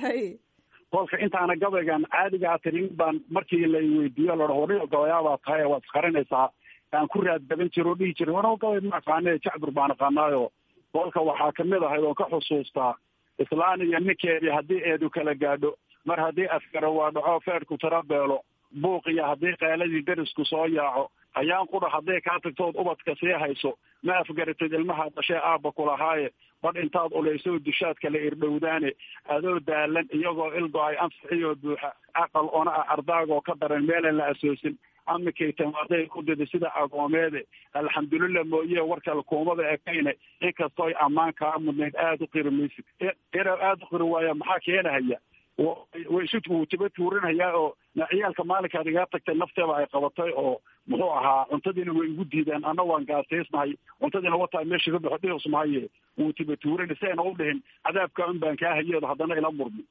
Speaker 9: kolka intaana gabaygan caadigaa tirin baan markii la weydiiyo la dhaho rio gabayaabaa tahay waad isqarinaysaa aan ku raaddaban jiro oo dhihi jiray wano gabay ma aqaane jacbur baan aqaanaayo. kolka waxaa kamid ahayd oon ka xusuustaa islaan iyo ninkeedii haddii eedu kala gaadho mar haddii askara waa dhaco feerku tira beelo buuq iyo haddii qaaladii derisku soo yaaco ayaan qudha hadday kaa tagtood ubadka sii hayso ma afgaratid ilmaha dhashee aabba kulahaaye badh intaad ulayso dushaadka la irdhowdaane adoo daalan iyagoo ilgo-ay anfixiyoo buuxa aqal ona ah ardaagoo ka daran meelan la asoosin amikaytan hadday ku dida sida agoomeede alxamdulillah mooye warkale kuumada ekayne inkastooy ammaan kaa mudnayd aada u qiri maysid ira aada u qiri waaya maxaa keenahaya way isu tiba tuurinayaa oo ciyaalka maalinkaad igaa tagtay nafteeda ay qabatay oo muxuu ahaa cuntadiina way igu diideen anna waan gaasaysnahay cuntadiina wataa meesha ka baxo dhihus mahaye wuu tiba tuurin si ayna u dhihin cadaabka un baan kaa hayeedo haddana ila murmi.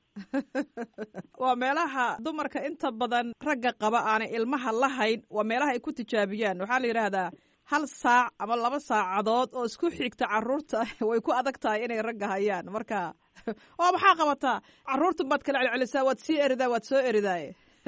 Speaker 8: waa meelaha dumarka inta badan ragga qaba aanay ilmaha lahayn waa meelaha ay ku tijaabiyaan. waxaa la yidhaahdaa 1 saac ama 2 saacadood oo isku xigta carruurta way ku adag tahay inay ragga hayaan. marka oo maxaa qabataa carruurta baad kala celcelisaa waad sii eridaa waad soo eridaaye.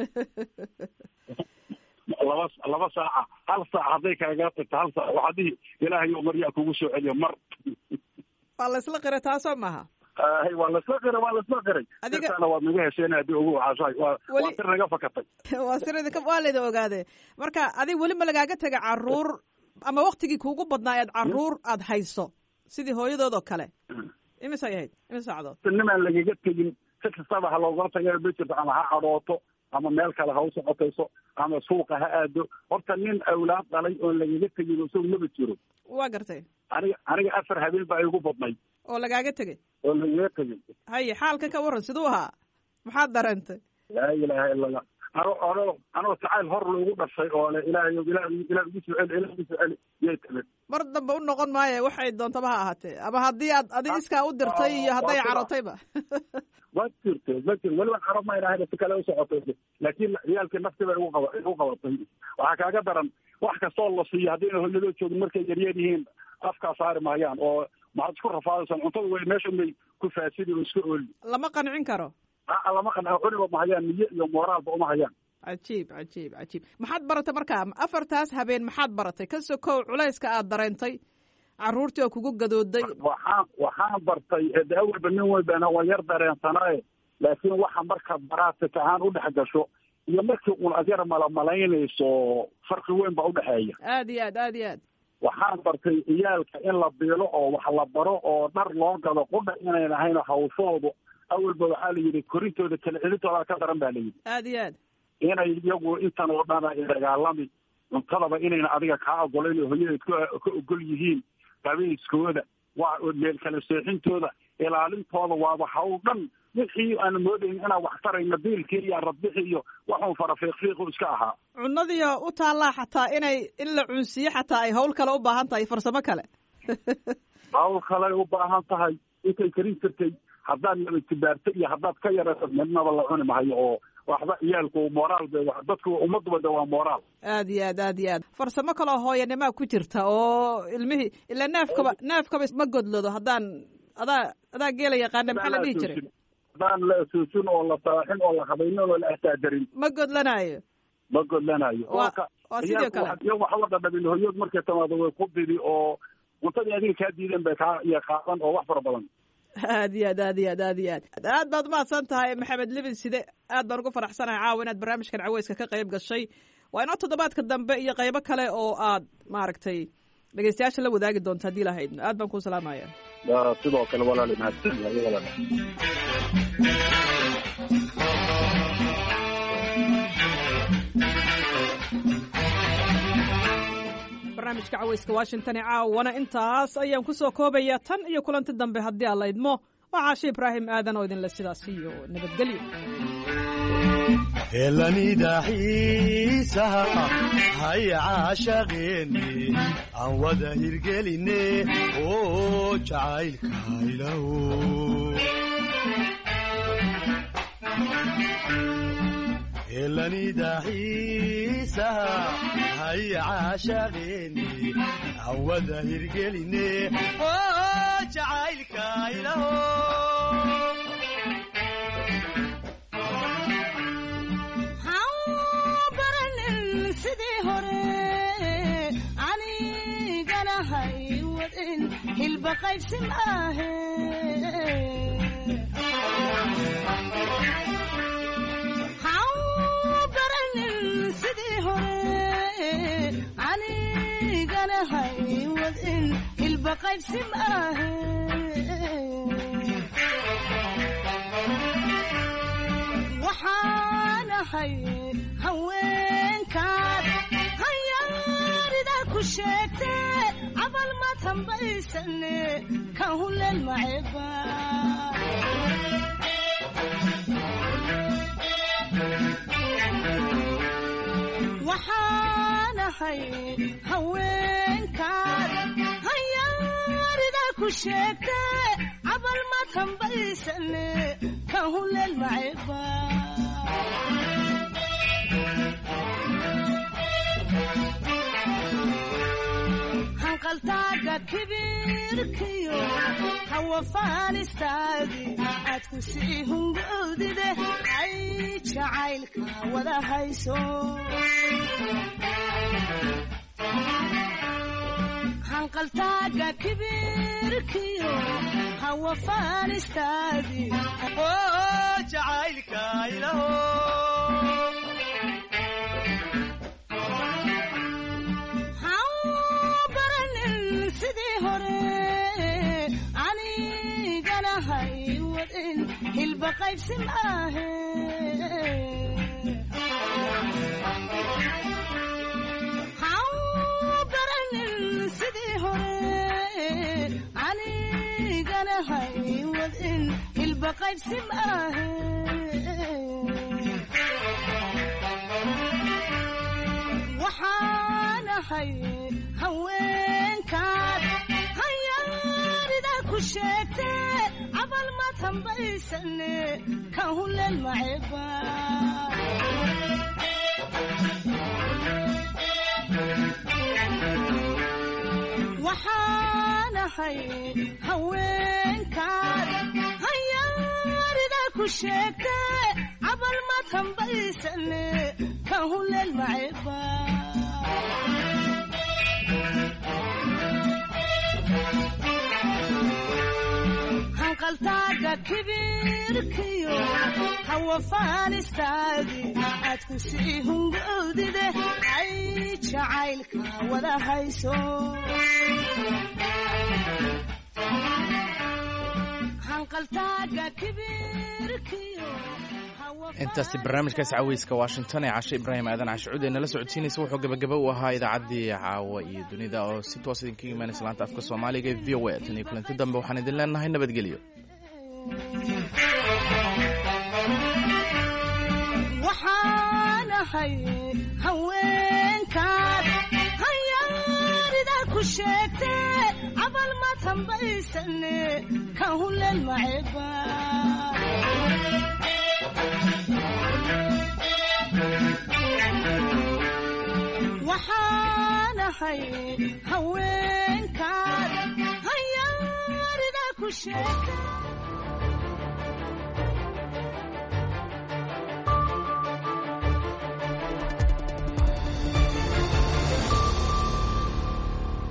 Speaker 9: laba saaca 1 saac hadday kaaga tagto 1 saac waxaa dhihi ilaahay oo maryaa kugu soo celiyo mar.
Speaker 8: waa la isla qiray taasoo maaha.
Speaker 9: waa lasla qiray adigana waad naga hesheen haddii ugu waxaashay waa sir naga fakatay.
Speaker 8: waa sir waa layda ogaade. marka adig weli ma lagaaga tega carruur ama waktigii kuugu badnaa eed carruur aad hayso sidii hooyadood oo kale imisay ahayd imis saacadood?
Speaker 9: nimaan lagaga tegin si kastaba ha loogala taga ma jirto ama ha cadhooto ama meel kale ha u socotayso ama suuqa ha aado. horta nin awlaad dhalay oon lagaga tegin isagu maba jiro.
Speaker 8: waa gartay.
Speaker 9: aniga 4 habeen baa igu badnay
Speaker 8: oo lagaga tegay. haye xaalka ka waran siduu ahaa maxaad dareentay?
Speaker 9: laa ilaaha illa allah anoo jacayl hor loogu dhashay oo le ilaahay igu soo celi yay timid. mar
Speaker 8: dambe u noqon maayo waxay doontaba ha ahaatee ama haddii aad adig iskaa u dirtay iyo hadday carotayba.
Speaker 9: ma jirto weliba carab ma ilahay si kale u socotay laakiin ciyaalkii nafti bay igu qabatay. waxaa kaaga daran wax kastoo la siiyo haddayna hooyadoo joogin markay yaryar yihiin afkaa saari maayaan oo maxaad isku rafaadaysan cuntada way meesha may ku faasidi oo iska ooli. lama qancin karo. lama qancin cuniba ma hayaan niyo iyo mooraalba uma hayaan. cajiib. maxaad baratay markaa 4taas habeen maxaad baratay ka sokow culayska aad dareentay carruurtii oo kugu gadooday? waxaan bartay awalba nin walbana waa yar dareensanaaye laakiin waxa markaad baraatika ahaan u dhex gasho iyo markii uun adyar malamalaynayso farqi weyn baa udhexeeya. aad iyo aad waxaan bartay ciyaalka in la biilo oo wax la baro oo dhar loo gado qudha inayn ahayn hawshoodu awalba waxaa la yidhi korintooda kala celintooda ka daran baa la yidhi. aad iyo aad inay iyagu intan oo dhan ay dagaalami cuntadaba inayna adiga kaa ogolayn oo hooyadeed ka ogol yihiin qabayskooda waa meel kala seexintooda ilaalintooda waaba hawl dhan wixii aan moodayn inaan wax tarayno diilkii iyo radbixi iyo waxuu farafiiqfiiqu iska ahaa.
Speaker 8: cunadiyo u taallaa xataa in la cunsiyo xataa ay hawl kale u baahan tahay, farsamo kale.
Speaker 9: hawl kale u baahan tahay, intay karin jirtay haddaad nabadtibaarto iyo haddaad ka yarato midnaba la cuni mahayo, oo waxba ciyaalku moraal bay dadku ummadduba de waa moraal.
Speaker 8: aad iyo aad farsamo kaloo hooyanimaa ku jirta oo ilmihii ilaa neefkaba ma godloodo haddaan adaa geela yaqaana maxaa la dhihi jiray,
Speaker 9: haddaan la asuusin oo la saaxin oo la habaynin oo la ahtaadarin
Speaker 8: ma godlanayo. waa sidoo kale
Speaker 9: iyo waxba dhadhabin hooyood markay tamaado way ku didi oo cuntadii adiga kaa diideen bay kaa iyo qaadan oo wax fara badan.
Speaker 8: aad iyo aad baad umahadsan tahay maxamed libin side. aad baan ugu faraxsanahay caawa inaad barnaamijkan caweyska ka qayb gashay. waa inoo toddobaadka dambe iyo qaybo kale oo aad maaragtay dhegeystayaasha la wadaagi doonta haddii lahayd. aad baan kuu salaamaya.
Speaker 9: sidoo kale walaali mahadsan.
Speaker 8: barnaamijka caweyska washington ee caawana intaas ayaan ku soo koobaya. tan iyo kulanti dambe haddii aan la idmo waa Caashe Ibraahim aadan oo idinle sidaas iyo nabadgelyo.
Speaker 10: helanida xiisaha haya caashaqeeni aan wada hirgeline oo jacaylka ilaho helanida xiisaha haya caashaqeeni aan wada hirgeline oo jacaylka ilaho
Speaker 11: sidii hore anigana hay wadin hilba qaybsi maahe sidii hore anigana hay wadin hilba qaybsi maahe waxaanahay haweenkaad hayaarida ku sheegte cabal ma tambaysane ka huleel maceba waxaanahay haweenkaad hayaarida ku sheegte cabal ma tambaysane ka huleel maceba hanqaltaaga kibirkiyo hawafaanistaadi aad ku sii hungowdide ay jacaylka wada hayso hanqaltaaga kibirkiyo hawafaanistaadi
Speaker 10: oo jacaylka ilaho
Speaker 11: sidii hore anigana hay wadin hilba qaybsi maahe baranin sidii hore anigana hay wadin hilba qaybsi maahe waxaanahay haweenkaad hayaarida ku sheegte cabal ma tambaysane ka huleel maceba waxaanahay haweenkaad hayaarida ku sheegte cabal ma tambaysane ka huleel maceba hanqaltaaga kibirkiyo hawafaanistaadi aad ku sii hungowdide ay jacaylka wada hayso hanqaltaaga kibirkiyo
Speaker 2: intaasi barnaamijkaas caweyska washington ee Caashe Ibraahim aadan cashuud ee nala socodsiinaysa wuxuu gabagaba u ahaa idaacaddii caawa iyo dunida oo si toos idinkaga imaanaysa laanta afka Soomaaliga ee VOA. tan iyo kulanti dambe waxaan idin leenahay nabadgelyo.
Speaker 11: waxaanahay haweenkaad hayaarida ku sheegtee cabal ma tambaysane ka huleel maceeba waxaanahay haweenkaad hayaarida ku sheegtee